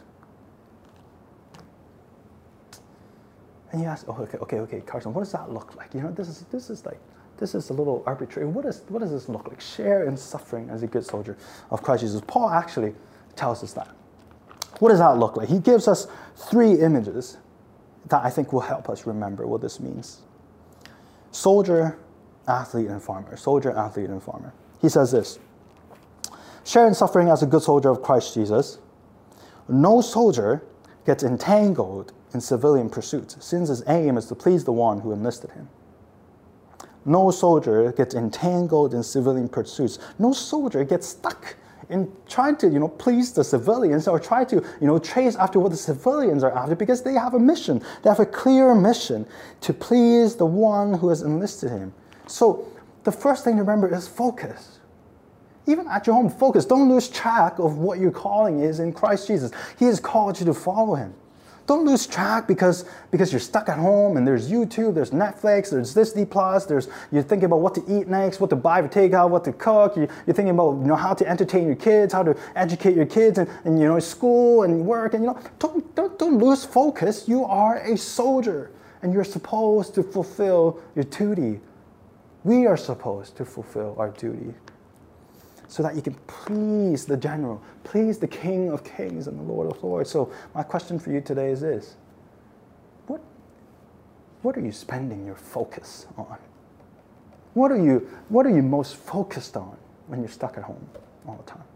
And you ask, oh, okay, okay, okay, Carson, what does that look like? You know, this is this is like, this is a little arbitrary. What is what does this look like? Share in suffering as a good soldier of Christ Jesus. Paul actually tells us that. What does that look like? He gives us three images that I think will help us remember what this means. Soldier, athlete, and farmer. Soldier, athlete, and farmer. He says this: share in suffering as a good soldier of Christ Jesus. No soldier gets entangled in civilian pursuits, since his aim is to please the one who enlisted him. No soldier gets entangled in civilian pursuits. No soldier gets stuck in trying to, you know, please the civilians or try to, you know, chase after what the civilians are after, because they have a mission. They have a clear mission to please the one who has enlisted him. So the first thing to remember is focus. Even at your home, focus. Don't lose track of what your calling is in Christ Jesus. He has called you to follow him. Don't lose track because, because you're stuck at home and there's YouTube, there's Netflix, there's Disney Plus, there's, you're thinking about what to eat next, what to buy for takeout, what to cook. You, you're thinking about, you know, how to entertain your kids, how to educate your kids, and, and you know, school and work. And you know, don't, don't, don't lose focus. You are a soldier and you're supposed to fulfill your duty. We are supposed to fulfill our duty so that you can please the general, please the King of Kings and the Lord of Lords. So my question for you today is this. What, what are you spending your focus on? What are you, what are you most focused on when you're stuck at home all the time?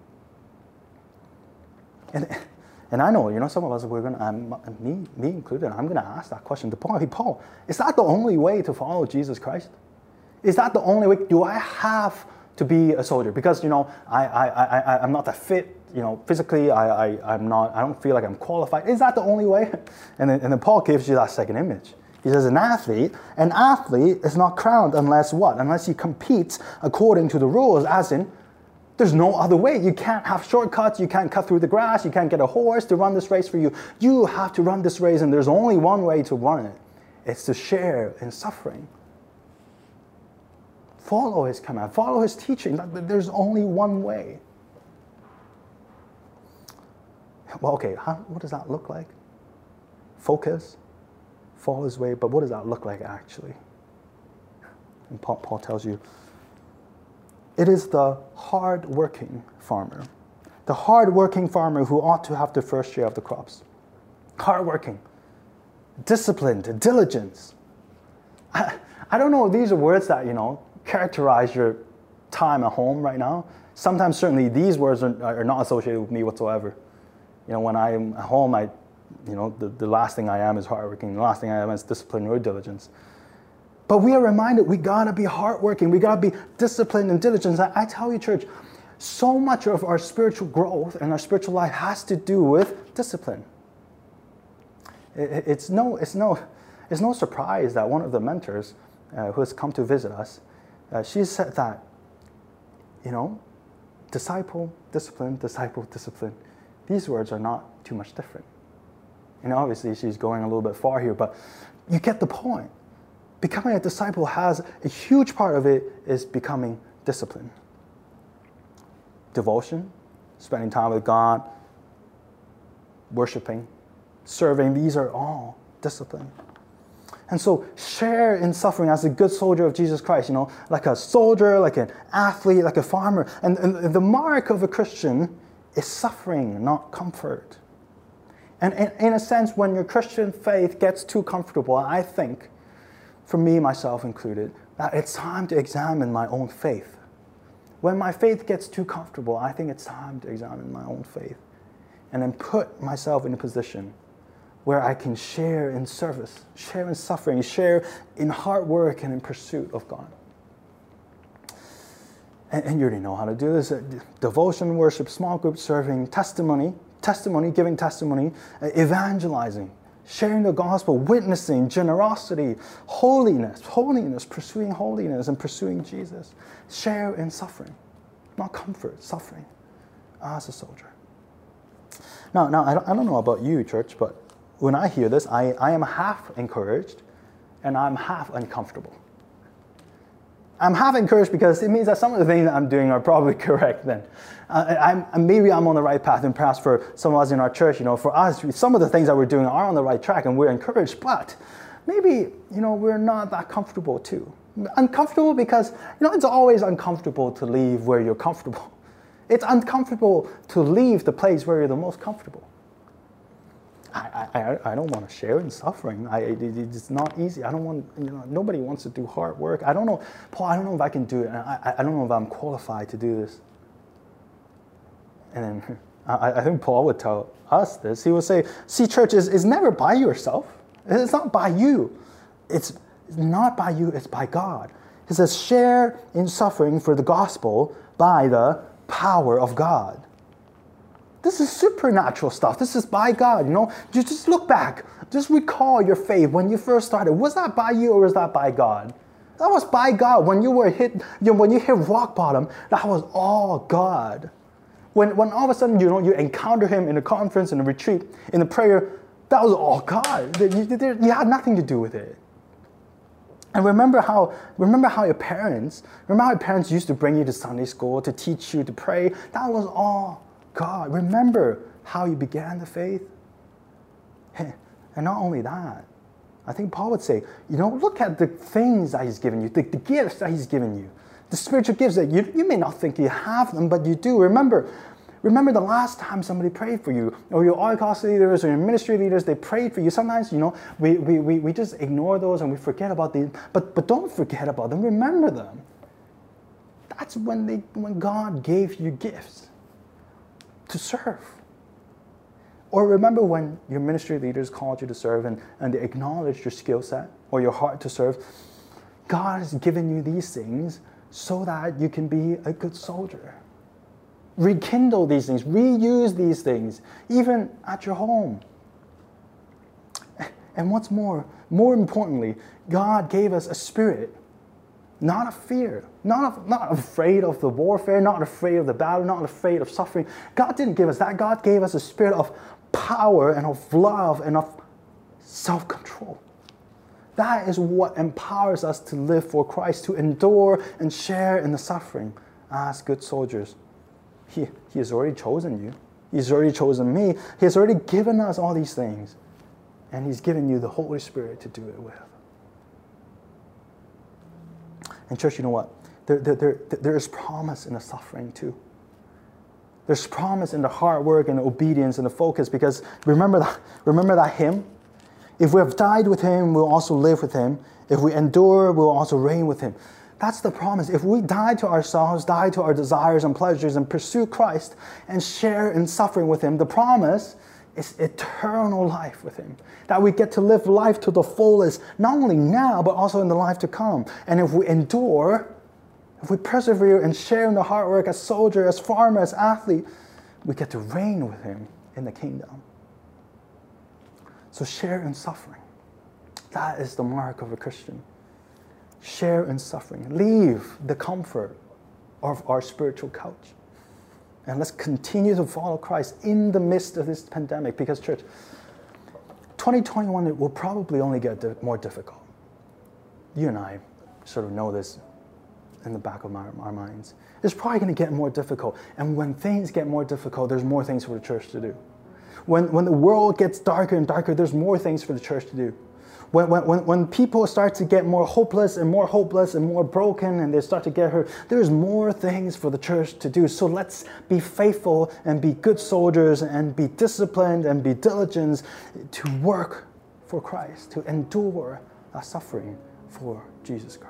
And, and I know, you know, some of us, we're going to, me, me included, I'm going to ask that question to Paul. Hey, Paul, is that the only way to follow Jesus Christ? Is that the only way? Do I have to be a soldier? Because, you know, I, I, I, I'm not that fit, you know, physically, I, I, I'm not, I don't feel like I'm qualified. Is that the only way? And then, and then Paul gives you that second image. He says, an athlete, an athlete is not crowned unless what? Unless he competes according to the rules, as in, there's no other way. You can't have shortcuts, you can't cut through the grass, you can't get a horse to run this race for you. You have to run this race, and there's only one way to run it. It's to share in suffering. Follow his command, follow his teaching. There's only one way. Well, okay, how, what does that look like? Focus, follow his way, but what does that look like actually? And Paul, Paul tells you, it is the hard-working farmer, the hard-working farmer who ought to have the first share of the crops. Hard-working, disciplined, diligence. I, I don't know, these are words that, you know, characterize your time at home right now. Sometimes certainly these words are, are not associated with me whatsoever. You know, when I'm at home, I, you know, the, the last thing I am is hardworking. The last thing I am is discipline or diligence. But we are reminded we gotta be hardworking. We gotta be disciplined and diligent. I, I tell you, church, so much of our spiritual growth and our spiritual life has to do with discipline. It, it's no, it's no, it's no surprise that one of the mentors uh, who has come to visit us, Uh, she said that, you know, disciple, discipline, disciple, discipline. These words are not too much different. And obviously she's going a little bit far here, but you get the point. Becoming a disciple has a huge part of it is becoming discipline. Devotion, spending time with God, worshiping, serving, these are all discipline. And so share in suffering as a good soldier of Jesus Christ, you know, like a soldier, like an athlete, like a farmer. And, and the mark of a Christian is suffering, not comfort. And in, in a sense, when your Christian faith gets too comfortable, I think, for me, myself included, that it's time to examine my own faith. When my faith gets too comfortable, I think it's time to examine my own faith and then put myself in a position where I can share in service, share in suffering, share in hard work and in pursuit of God. And, and you already know how to do this. Devotion, worship, small group serving, testimony, testimony, giving testimony, evangelizing, sharing the gospel, witnessing, generosity, holiness, holiness, pursuing holiness and pursuing Jesus. Share in suffering, not comfort, suffering as a soldier. Now, now I don't, I don't know about you, church, but when I hear this, I, I am half encouraged and I'm half uncomfortable. I'm half encouraged because it means that some of the things that I'm doing are probably correct then. Uh, I'm, maybe I'm on the right path, and perhaps for some of us in our church, you know, for us, some of the things that we're doing are on the right track and we're encouraged, but maybe, you know, we're not that comfortable too. Uncomfortable because, you know, it's always uncomfortable to leave where you're comfortable. It's uncomfortable to leave the place where you're the most comfortable. I, I, I don't want to share in suffering. I, it, it's not easy. I don't want, you know, nobody wants to do hard work. I don't know, Paul, I don't know if I can do it. I, I don't know if I'm qualified to do this. And then I, I think Paul would tell us this. He would say, see, church is, is never by yourself. It's not by you. It's not by you, it's by God. He says, share in suffering for the gospel by the power of God. This is supernatural stuff. This is by God, you know. You just look back. Just recall your faith when you first started. Was that by you or was that by God? That was by God. When you were hit, you know, when you hit rock bottom, that was all God. When, when all of a sudden, you know, you encounter Him in a conference, in a retreat, in a prayer, that was all God. You, you, you had nothing to do with it. And remember how, remember how your parents, remember how your parents used to bring you to Sunday school to teach you to pray? That was all God. Remember how you began the faith? And not only that, I think Paul would say, you know, look at the things that He's given you, the, the gifts that He's given you, the spiritual gifts that you, you may not think you have them, but you do. Remember, remember the last time somebody prayed for you, or your oikos leaders or your ministry leaders, they prayed for you. Sometimes, you know, we, we, we, we just ignore those and we forget about these, but, but don't forget about them. Remember them. That's when, they, when God gave you gifts to serve. Or remember when your ministry leaders called you to serve and, and they acknowledged your skill set or your heart to serve. God has given you these things so that you can be a good soldier. Rekindle these things, reuse these things, even at your home. And what's more, more importantly, God gave us a spirit, not a fear, not, a, not afraid of the warfare, not afraid of the battle, not afraid of suffering. God didn't give us that. God gave us a spirit of power and of love and of self-control. That is what empowers us to live for Christ, to endure and share in the suffering as good soldiers. He, he has already chosen you. He's already chosen me. He has already given us all these things. And He's given you the Holy Spirit to do it with. And church, you know what? There, there, there, there is promise in the suffering too. There's promise in the hard work and the obedience and the focus, because remember that, remember that hymn? If we have died with Him, we'll also live with Him. If we endure, we'll also reign with Him. That's the promise. If we die to ourselves, die to our desires and pleasures, and pursue Christ and share in suffering with Him, the promise is eternal life with Him. That we get to live life to the fullest, not only now, but also in the life to come. And if we endure, if we persevere and share in the hard work as soldier, as farmer, as athlete, we get to reign with Him in the kingdom. So share in suffering. That is the mark of a Christian. Share in suffering. Leave the comfort of our spiritual couch. And let's continue to follow Christ in the midst of this pandemic. Because, church, twenty twenty-one will probably only get more difficult. You and I sort of know this in the back of our, our minds. It's probably going to get more difficult. And when things get more difficult, there's more things for the church to do. When, when the world gets darker and darker, there's more things for the church to do. When, when, when people start to get more hopeless and more hopeless and more broken and they start to get hurt, there's more things for the church to do. So let's be faithful and be good soldiers and be disciplined and be diligent to work for Christ, to endure our suffering for Jesus Christ.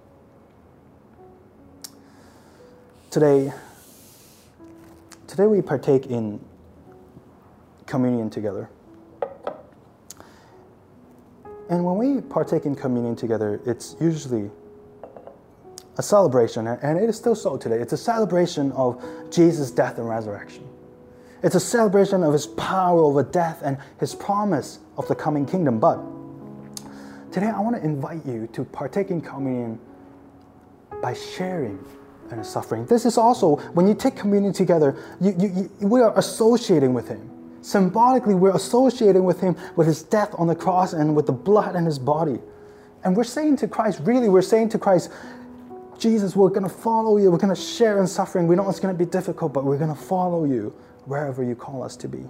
Today, today we partake in communion together. And when we partake in communion together, it's usually a celebration, and it is still so today. It's a celebration of Jesus' death and resurrection. It's a celebration of His power over death and His promise of the coming kingdom. But today I want to invite you to partake in communion by sharing in His suffering. This is also, when you take communion together, you, you, you, we are associating with Him. Symbolically, we're associating with Him with His death on the cross and with the blood in His body. And we're saying to Christ, really, we're saying to Christ, Jesus, we're going to follow you. We're going to share in suffering. We know it's going to be difficult, but we're going to follow you wherever you call us to be.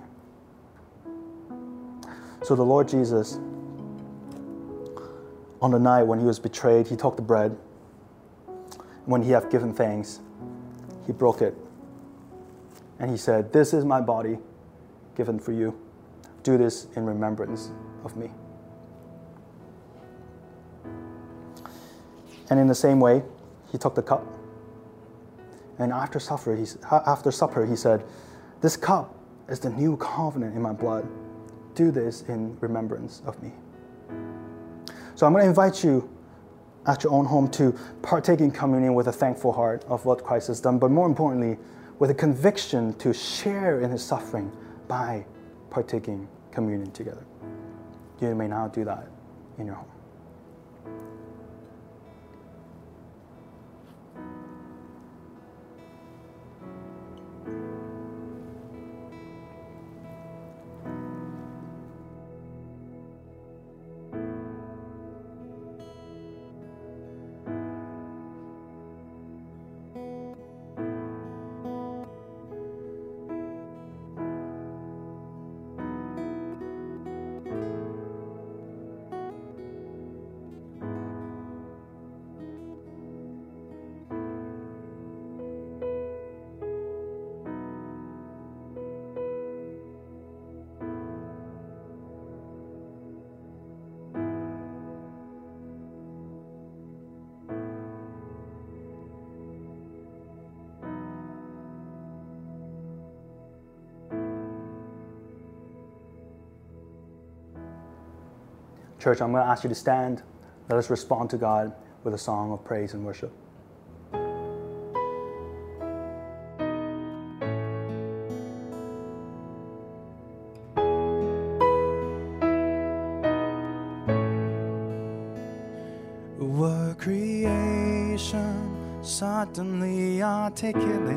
So the Lord Jesus, on the night when He was betrayed, He took the bread. When He had given thanks, He broke it. And He said, "This is my body, given for you. Do this in remembrance of me." And in the same way, He took the cup. And after supper, he, after supper, he said, "This cup is the new covenant in my blood. Do this in remembrance of me." So I'm going to invite you at your own home to partake in communion with a thankful heart of what Christ has done. But more importantly, with a conviction to share in his suffering by partaking communion together. You may now do that in your home. Church, I'm going to ask you to stand. Let us respond to God with a song of praise and worship. Were creation suddenly articulate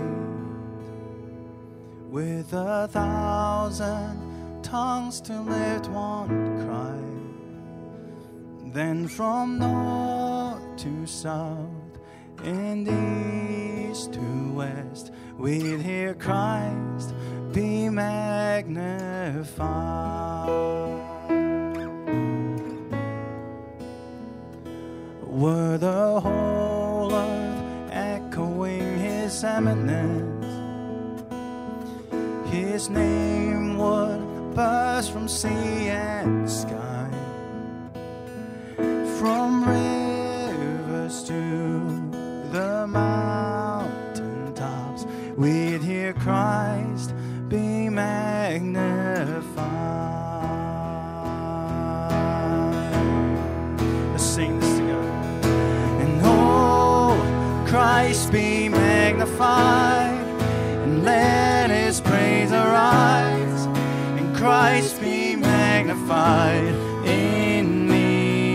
with a thousand tongues to lift one cry? Then from north to south and east to west, we'd hear Christ be magnified. Were the whole earth echoing his eminence, his name would burst from sea and sky. From rivers to the mountain tops, we'd hear Christ be magnified. Let's sing this together. And oh, Christ be magnified, and let his praise arise, and Christ be magnified in me.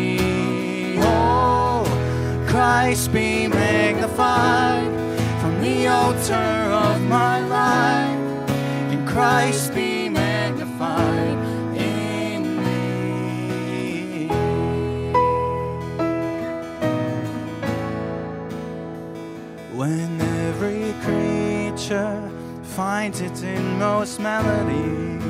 Christ be magnified from the altar of my life, and Christ be magnified in me. When every creature finds its inmost melody,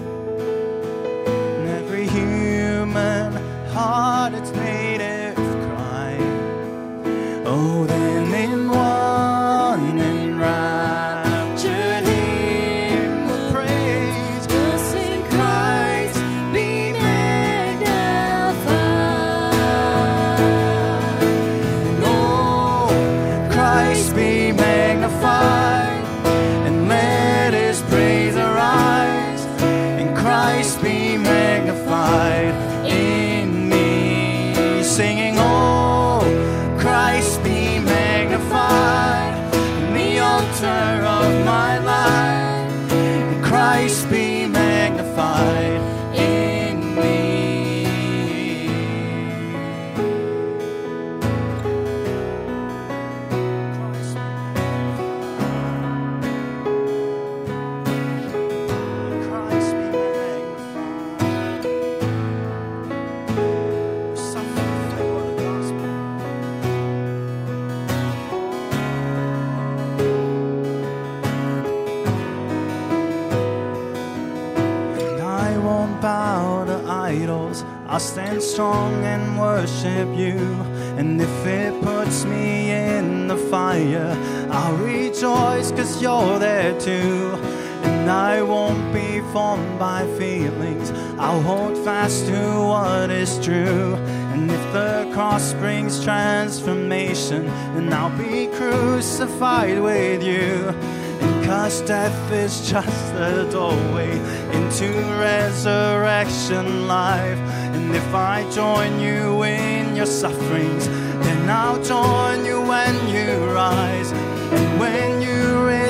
and every human heart its native cry, oh, then in one enraptured hymn of praise, we'll sing Christ be magnified. Oh, Christ be magnified, and let his praise arise, and Christ be magnified in me. Singing, oh, Christ be magnified in the altar of my life, and Christ be magnified in me. Christ be magnified. Suffering for the gospel. Bow to idols, I'll stand strong and worship you. And if it puts me in the fire, I'll rejoice 'cause you're there too. And I won't be formed by feelings, I'll hold fast to what is true. And if the cross brings transformation, then I'll be crucified with you. And 'cause death is just the doorway into resurrection life. And if I join you in your sufferings, then I'll join you when you rise. And when you return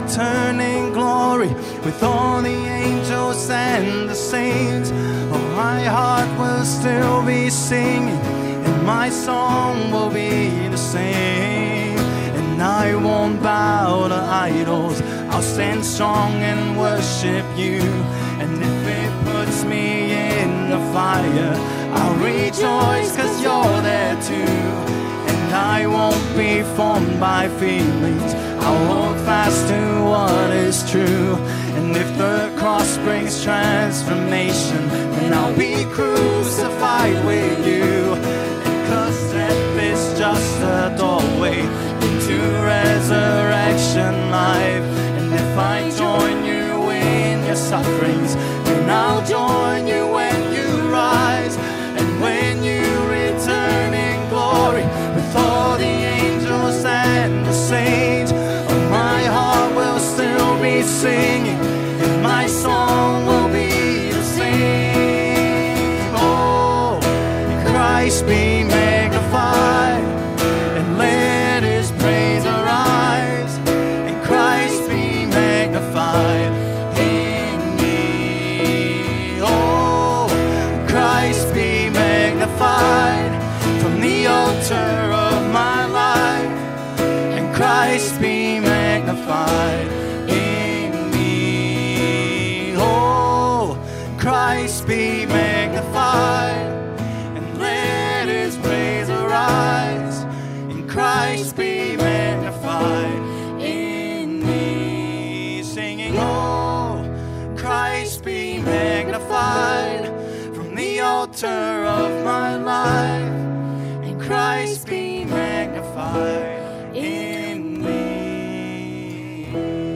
returning glory with all the angels and the saints. Oh, my heart will still be singing, and my song will be the same. And I won't bow to idols, I'll stand strong and worship you. And if it puts me in the fire, I'll rejoice, cause you're there too. And I won't be formed by feelings, I'll hold fast to what is true. And if the cross brings transformation, then I'll be crucified with you. And cause death is just a doorway into resurrection life. And if I join you in your sufferings, then I'll join you when you rise. And when you return in glory with all the angels and the saints, oh, my heart will still be singing, and my song will be the same. Oh, Christ be magnified, and let his praise arise. And Christ be magnified in me. Oh, Christ be magnified from the altar of my life. And Christ be magnified in me. Oh, Christ be magnified, and let his praise arise. And Christ be magnified in me. Singing, oh, Christ be magnified from the altar of my life. And Christ be magnified in me.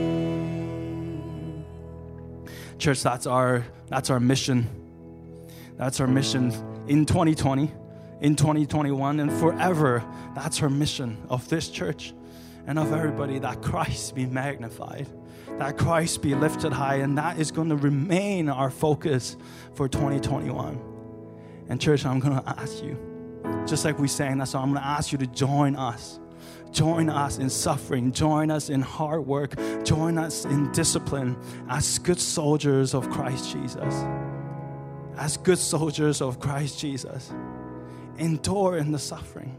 Church, that's our that's our mission. That's our mission in twenty twenty, in twenty twenty-one, and forever. That's our mission of this church and of everybody, that Christ be magnified, that Christ be lifted high, and that is going to remain our focus for twenty twenty-one. And church, I'm going to ask you, just like we sang that song, I'm going to ask you to join us. Join us in suffering. Join us in hard work. Join us in discipline as good soldiers of Christ Jesus. As good soldiers of Christ Jesus. Endure in the suffering.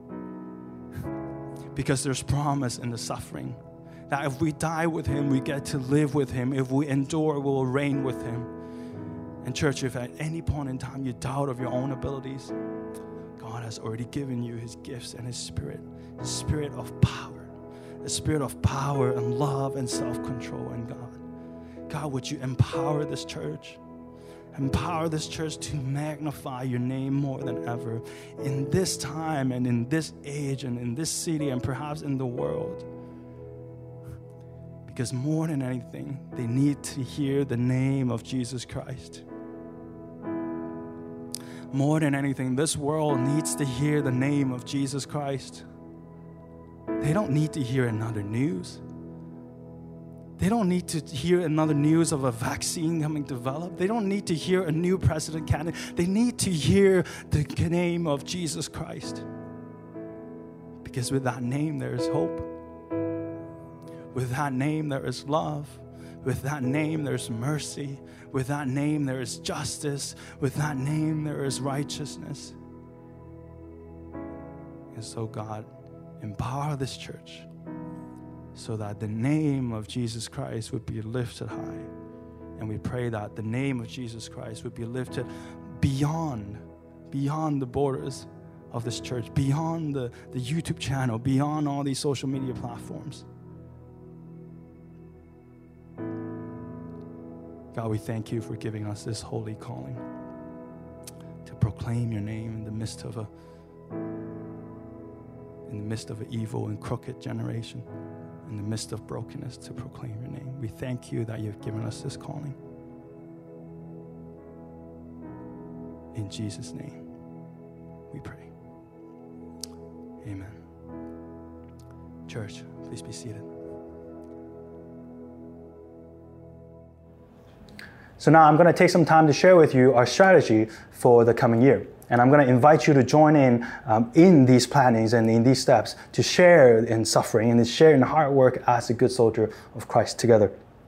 Because there's promise in the suffering. That if we die with him, we get to live with him. If we endure, we will reign with him. And church, if at any point in time you doubt of your own abilities, God has already given you his gifts and his spirit. The spirit of power. The spirit of power and love and self-control in God. God, would you empower this church? Empower this church to magnify your name more than ever in this time and in this age and in this city and perhaps in the world. Because more than anything, they need to hear the name of Jesus Christ. More than anything, this world needs to hear the name of Jesus Christ. They don't need to hear another news. They don't need to hear another news of a vaccine coming developed. They don't need to hear a new president candidate. They need to hear the name of Jesus Christ. Because with that name, there is hope. With that name, there is love. With that name, there is mercy. With that name, there is justice. With that name, there is righteousness. And so, God, empower this church so that the name of Jesus Christ would be lifted high. And we pray that the name of Jesus Christ would be lifted beyond, beyond the borders of this church, beyond the, the YouTube channel, beyond all these social media platforms. God, we thank you for giving us this holy calling to proclaim your name in the midst of a in the midst of an evil and crooked generation, in the midst of brokenness, to proclaim your name. We thank you that you've given us this calling. In Jesus' name, we pray. Amen. Church, please be seated. So now I'm going to take some time to share with you our strategy for the coming year. And I'm going to invite you to join in um, in these plannings and in these steps to share in suffering and to share in hard work as a good soldier of Christ together.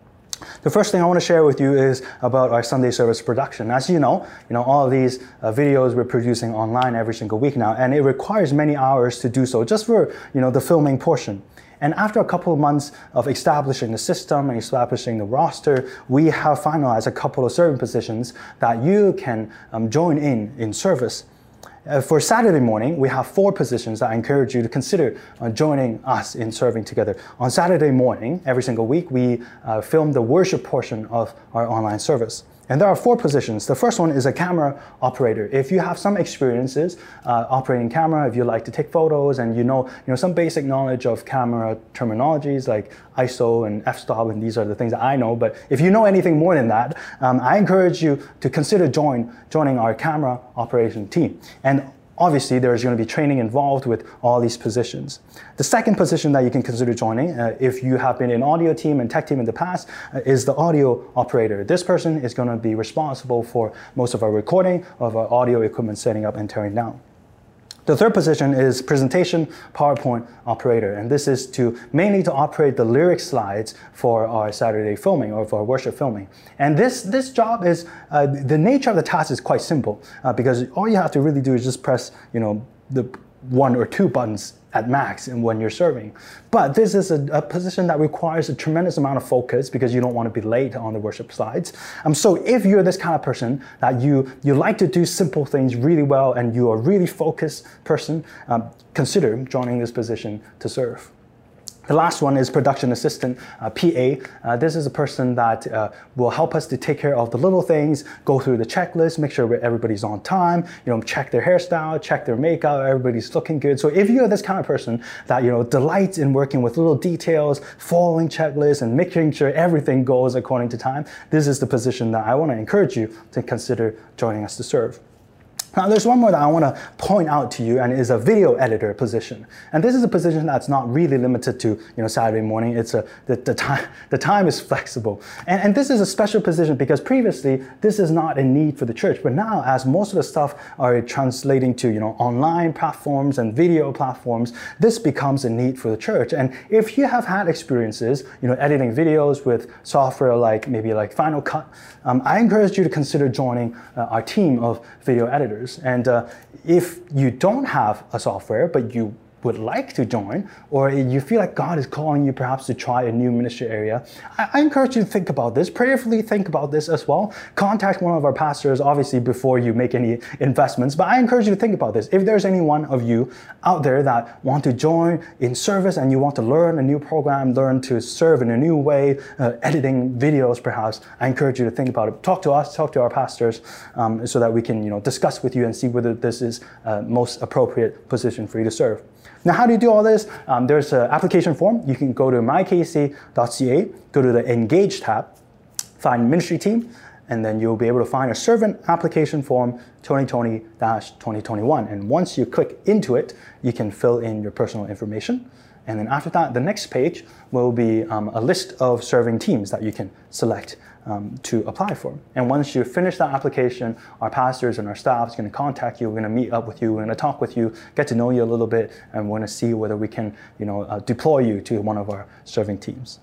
The first thing I want to share with you is about our Sunday service production. As you know, you know all of these uh, videos we're producing online every single week now, and it requires many hours to do so just for you know the filming portion. And after a couple of months of establishing the system and establishing the roster, we have finalized a couple of serving positions that you can um, join in in service. Uh, for Saturday morning, we have four positions that I encourage you to consider uh, joining us in serving together. On Saturday morning, every single week, we uh, film the worship portion of our online service. And there are four positions. The first one is a camera operator. If you have some experiences uh, operating camera, if you like to take photos and you know, you know some basic knowledge of camera terminologies like I S O and f-stop, and these are the things that I know, but if you know anything more than that, um, I encourage you to consider join, joining our camera operation team. And obviously, there's going to be training involved with all these positions. The second position that you can consider joining, uh, if you have been in audio team and tech team in the past, uh, is the audio operator. This person is going to be responsible for most of our recording of our audio equipment setting up and tearing down. The third position is presentation PowerPoint operator, and this is to mainly to operate the lyric slides for our Saturday filming or for our worship filming. And this this job is uh, the nature of the task is quite simple uh, because all you have to really do is just press you know the one or two buttons at max and when you're serving. But this is a, a position that requires a tremendous amount of focus because you don't want to be late on the worship slides. Um, so if you're this kind of person that you, you like to do simple things really well and you are a really focused person, um, consider joining this position to serve. The last one is production assistant, uh, P A. Uh, this is a person that uh, will help us to take care of the little things, go through the checklist, make sure everybody's on time, you know, check their hairstyle, check their makeup, everybody's looking good. So if you're this kind of person that, you know, delights in working with little details, following checklists and making sure everything goes according to time, this is the position that I want to encourage you to consider joining us to serve. Now, there's one more that I want to point out to you, and it is a video editor position. And this is a position that's not really limited to, you know, Saturday morning. It's a the, the time the time is flexible, and and this is a special position because previously this is not a need for the church, but now as most of the stuff are translating to you know online platforms and video platforms, this becomes a need for the church. And if you have had experiences, you know, editing videos with software like maybe like Final Cut, um, I encourage you to consider joining uh, our team of video editors. And uh, if you don't have a software, but you would like to join, or you feel like God is calling you perhaps to try a new ministry area, I, I encourage you to think about this, prayerfully think about this as well. Contact one of our pastors, obviously, before you make any investments, but I encourage you to think about this. If there's any one of you out there that want to join in service and you want to learn a new program, learn to serve in a new way, uh, editing videos perhaps, I encourage you to think about it. Talk to us, talk to our pastors, um, so that we can you know discuss with you and see whether this is uh, most appropriate position for you to serve. Now, how do you do all this? Um, there's an application form. You can go to my k c dot c a, go to the Engage tab, find Ministry Team, and then you'll be able to find a servant application form twenty twenty dash twenty twenty-one. And once you click into it, you can fill in your personal information. And then after that, the next page will be um, a list of serving teams that you can select um, to apply for. And once you finish that application, our pastors and our staff is going to contact you. We're going to meet up with you. We're going to talk with you, get to know you a little bit, and we're going to see whether we can, you know, uh, deploy you to one of our serving teams.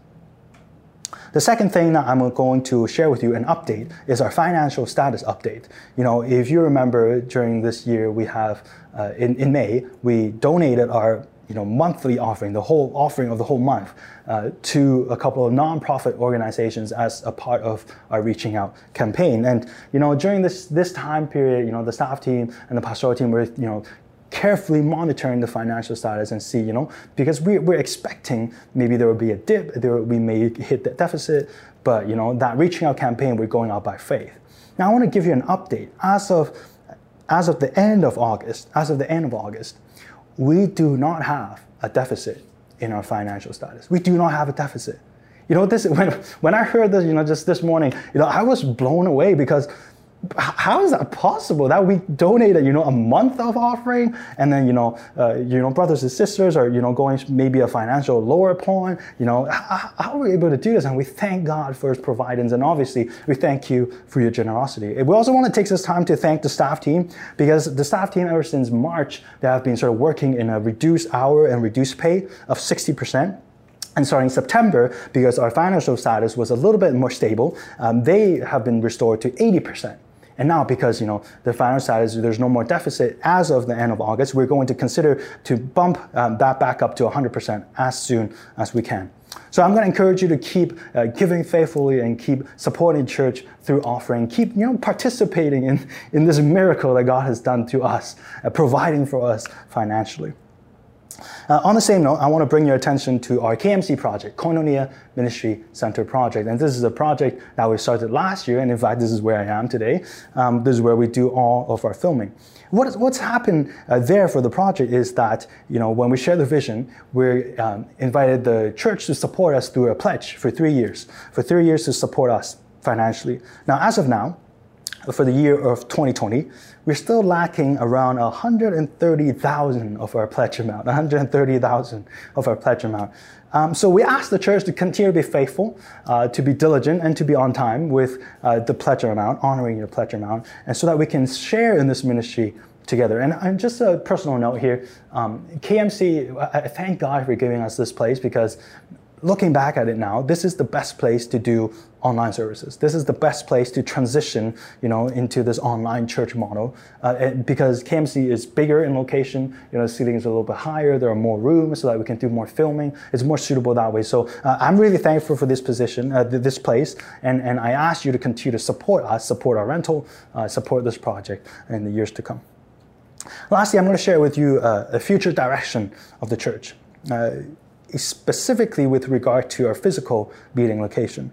The second thing that I'm going to share with you an update is our financial status update. You know, if you remember during this year, we have, uh, in, in May, we donated our you know, monthly offering, the whole offering of the whole month, uh, to a couple of nonprofit organizations as a part of our Reaching Out campaign. And you know, during this this time period, you know, the staff team and the pastoral team were you know carefully monitoring the financial status and see, you know, because we, we're expecting maybe there will be a dip, there we may hit the deficit, but you know, that Reaching Out campaign, we're going out by faith. Now, I want to give you an update. As of as of the end of August, as of the end of August. We do not have a deficit in our financial status. We do not have a deficit. You know, this when when I heard this, you know, just this morning, you know, I was blown away because how is that possible that we donated, you know, a month of offering, and then, you know, uh, you know, brothers and sisters are, you know, going maybe a financial lower point, you know, how, how are we able to do this? And we thank God for his providence, and obviously we thank you for your generosity. We also want to take this time to thank the staff team, because the staff team, ever since March, they have been sort of working in a reduced hour and reduced pay of sixty percent. And starting September, because our financial status was a little bit more stable, um, they have been restored to eighty percent. And now, because, you know, the financial status, there's no more deficit as of the end of August, we're going to consider to bump um, that back up to one hundred percent as soon as we can. So I'm going to encourage you to keep uh, giving faithfully and keep supporting church through offering. Keep, you know, participating in, in this miracle that God has done to us, uh, providing for us financially. Uh, on the same note, I want to bring your attention to our K M C project, Koinonia Ministry Center project. And this is a project that we started last year, and in fact, this is where I am today. Um, this is where we do all of our filming. What is, what's happened uh, there for the project is that, you know, when we share the vision, we um, invited the church to support us through a pledge for three years, for three years to support us financially. Now, as of now, for the year of twenty twenty, we're still lacking around one hundred thirty thousand of our pledge amount, one hundred thirty thousand of our pledge amount. Um, so we ask the church to continue to be faithful, uh, to be diligent, and to be on time with uh, the pledge amount, honoring your pledge amount, and so that we can share in this ministry together. And, and just a personal note here, um, K M C, I, I thank God for giving us this place, because looking back at it now, this is the best place to do online services. This is the best place to transition, you know, into this online church model, uh, because K M C is bigger in location. You know, the ceiling is a little bit higher. There are more rooms so that we can do more filming. It's more suitable that way. So uh, I'm really thankful for this position, uh, this place, and and I ask you to continue to support us, support our rental, uh, support this project in the years to come. Lastly, I'm going to share with you uh, a future direction of the church, uh, specifically with regard to our physical meeting location.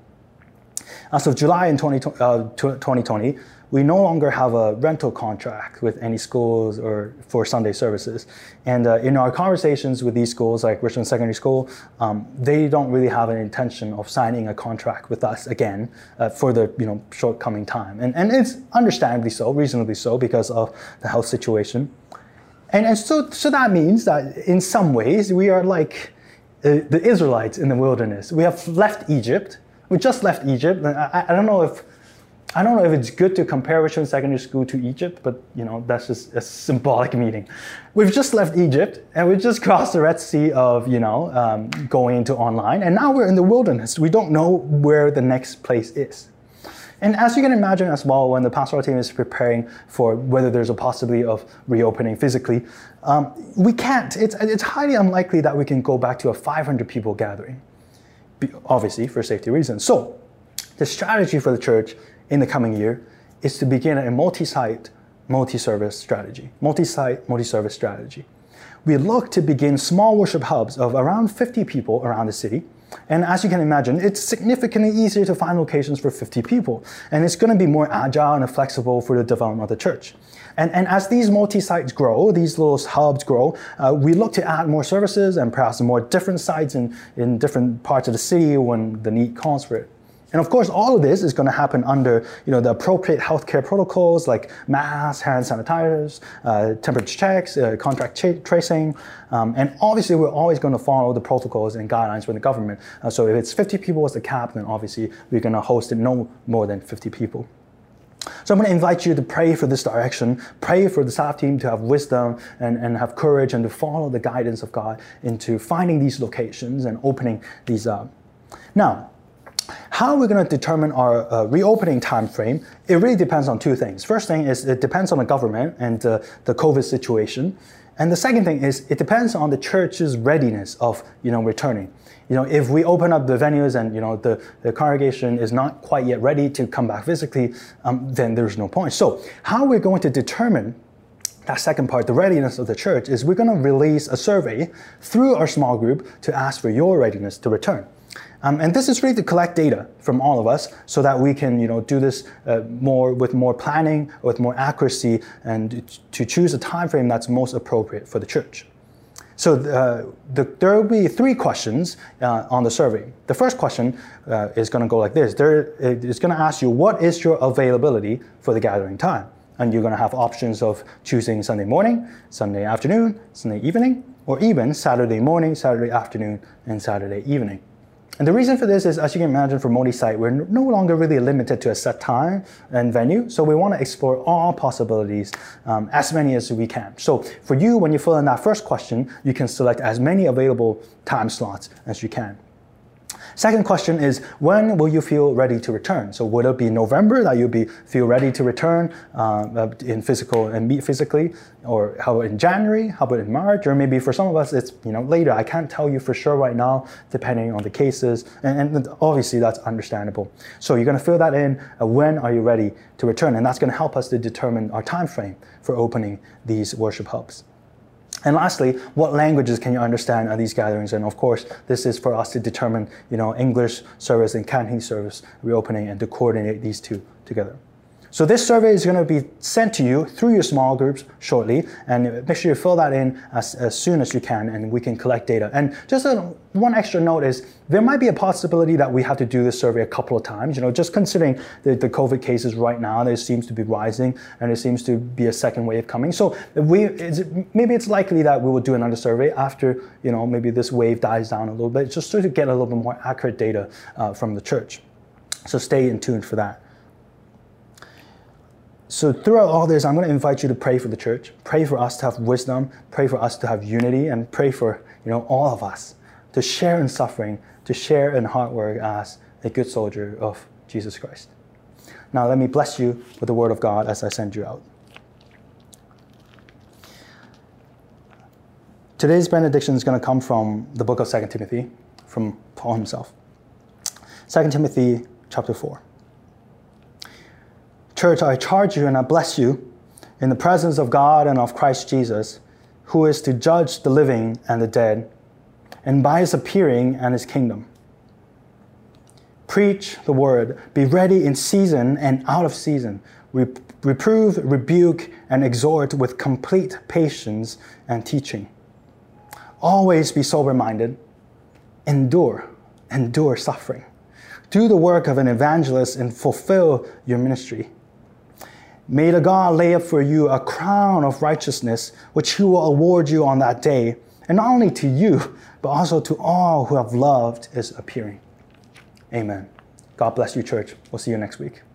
As of July in twenty twenty, we no longer have a rental contract with any schools or for Sunday services. And uh, in our conversations with these schools, like Richmond Secondary School, um, they don't really have an intention of signing a contract with us again uh, for the, you know, short-coming time. And, and it's understandably so, reasonably so, because of the health situation. And, and so, so that means that in some ways we are like uh, the Israelites in the wilderness. We have left Egypt. We just left Egypt. I, I don't know if I don't know if it's good to compare Richmond Secondary School to Egypt, but you know, that's just a symbolic meaning. We've just left Egypt, and we just crossed the Red Sea of, you know, um, going into online, and now we're in the wilderness. We don't know where the next place is. And as you can imagine as well, when the pastoral team is preparing for whether there's a possibility of reopening physically, um, we can't. It's, it's highly unlikely that we can go back to a five hundred people gathering, obviously for safety reasons. So the strategy for the church in the coming year is to begin a multi-site, multi-service strategy, multi-site, multi-service strategy. We look to begin small worship hubs of around fifty people around the city. And as you can imagine, it's significantly easier to find locations for fifty people. And it's going to be more agile and flexible for the development of the church. And, and as these multi-sites grow, these little hubs grow, uh, we look to add more services and perhaps more different sites in, in different parts of the city when the need calls for it. And of course, all of this is going to happen under, you know, the appropriate healthcare protocols like masks, hand sanitizers, uh, temperature checks, uh, contact tra- tracing. Um, and obviously, we're always going to follow the protocols and guidelines from the government. Uh, so if it's fifty people as the cap, then obviously we're going to host it no more than fifty people. So I'm going to invite you to pray for this direction, pray for the staff team to have wisdom and, and have courage and to follow the guidance of God into finding these locations and opening these up. Now, how we're going to determine our uh, reopening time frame, it really depends on two things. First thing is it depends on the government and uh, the COVID situation. And the second thing is it depends on the church's readiness of, you know, returning. You know, if we open up the venues and, you know, the, the congregation is not quite yet ready to come back physically, um, then there's no point. So how we're going to determine that second part, the readiness of the church, is we're going to release a survey through our small group to ask for your readiness to return. Um, and this is really to collect data from all of us so that we can, you know, do this uh, more with more planning, with more accuracy, and to choose a time frame that's most appropriate for the church. So uh, the, there will be three questions uh, on the survey. The first question uh, is going to go like this. There, it's going to ask you, what is your availability for the gathering time? And you're going to have options of choosing Sunday morning, Sunday afternoon, Sunday evening, or even Saturday morning, Saturday afternoon, and Saturday evening. And the reason for this is, as you can imagine, for multi-site, we're no longer really limited to a set time and venue. So we want to explore all possibilities, um, as many as we can. So for you, when you fill in that first question, you can select as many available time slots as you can. Second question is, when will you feel ready to return? So will it be November that you'll be feel ready to return uh, in physical and meet physically, or how about in January? How about in March? Or maybe for some of us, it's you know later. I can't tell you for sure right now, depending on the cases, and, and obviously that's understandable. So you're going to fill that in. Uh, when are you ready to return? And that's going to help us to determine our time frame for opening these worship hubs. And lastly, what languages can you understand at these gatherings? And of course, this is for us to determine, you know, English service and Cantonese service reopening and to coordinate these two together. So this survey is going to be sent to you through your small groups shortly, and make sure you fill that in as, as soon as you can, and we can collect data. And just a, one extra note is, there might be a possibility that we have to do this survey a couple of times, you know, just considering the, the COVID cases right now, there seems to be rising, and there seems to be a second wave coming. So we, it's, maybe it's likely that we will do another survey after, you know, maybe this wave dies down a little bit, just to get a little bit more accurate data uh, from the church. So stay in tune for that. So throughout all this, I'm going to invite you to pray for the church, pray for us to have wisdom, pray for us to have unity, and pray for you know all of us to share in suffering, to share in hard work as a good soldier of Jesus Christ. Now let me bless you with the word of God as I send you out. Today's benediction is going to come from the book of Second Timothy, from Paul himself. Second Timothy chapter four. Church, I charge you and I bless you in the presence of God and of Christ Jesus, who is to judge the living and the dead, and by his appearing and his kingdom. Preach the word, be ready in season and out of season, reprove, rebuke, and exhort with complete patience and teaching. Always be sober-minded, endure, endure suffering. Do the work of an evangelist and fulfill your ministry. May the God lay up for you a crown of righteousness, which he will award you on that day, and not only to you, but also to all who have loved his appearing. Amen. God bless you, church. We'll see you next week.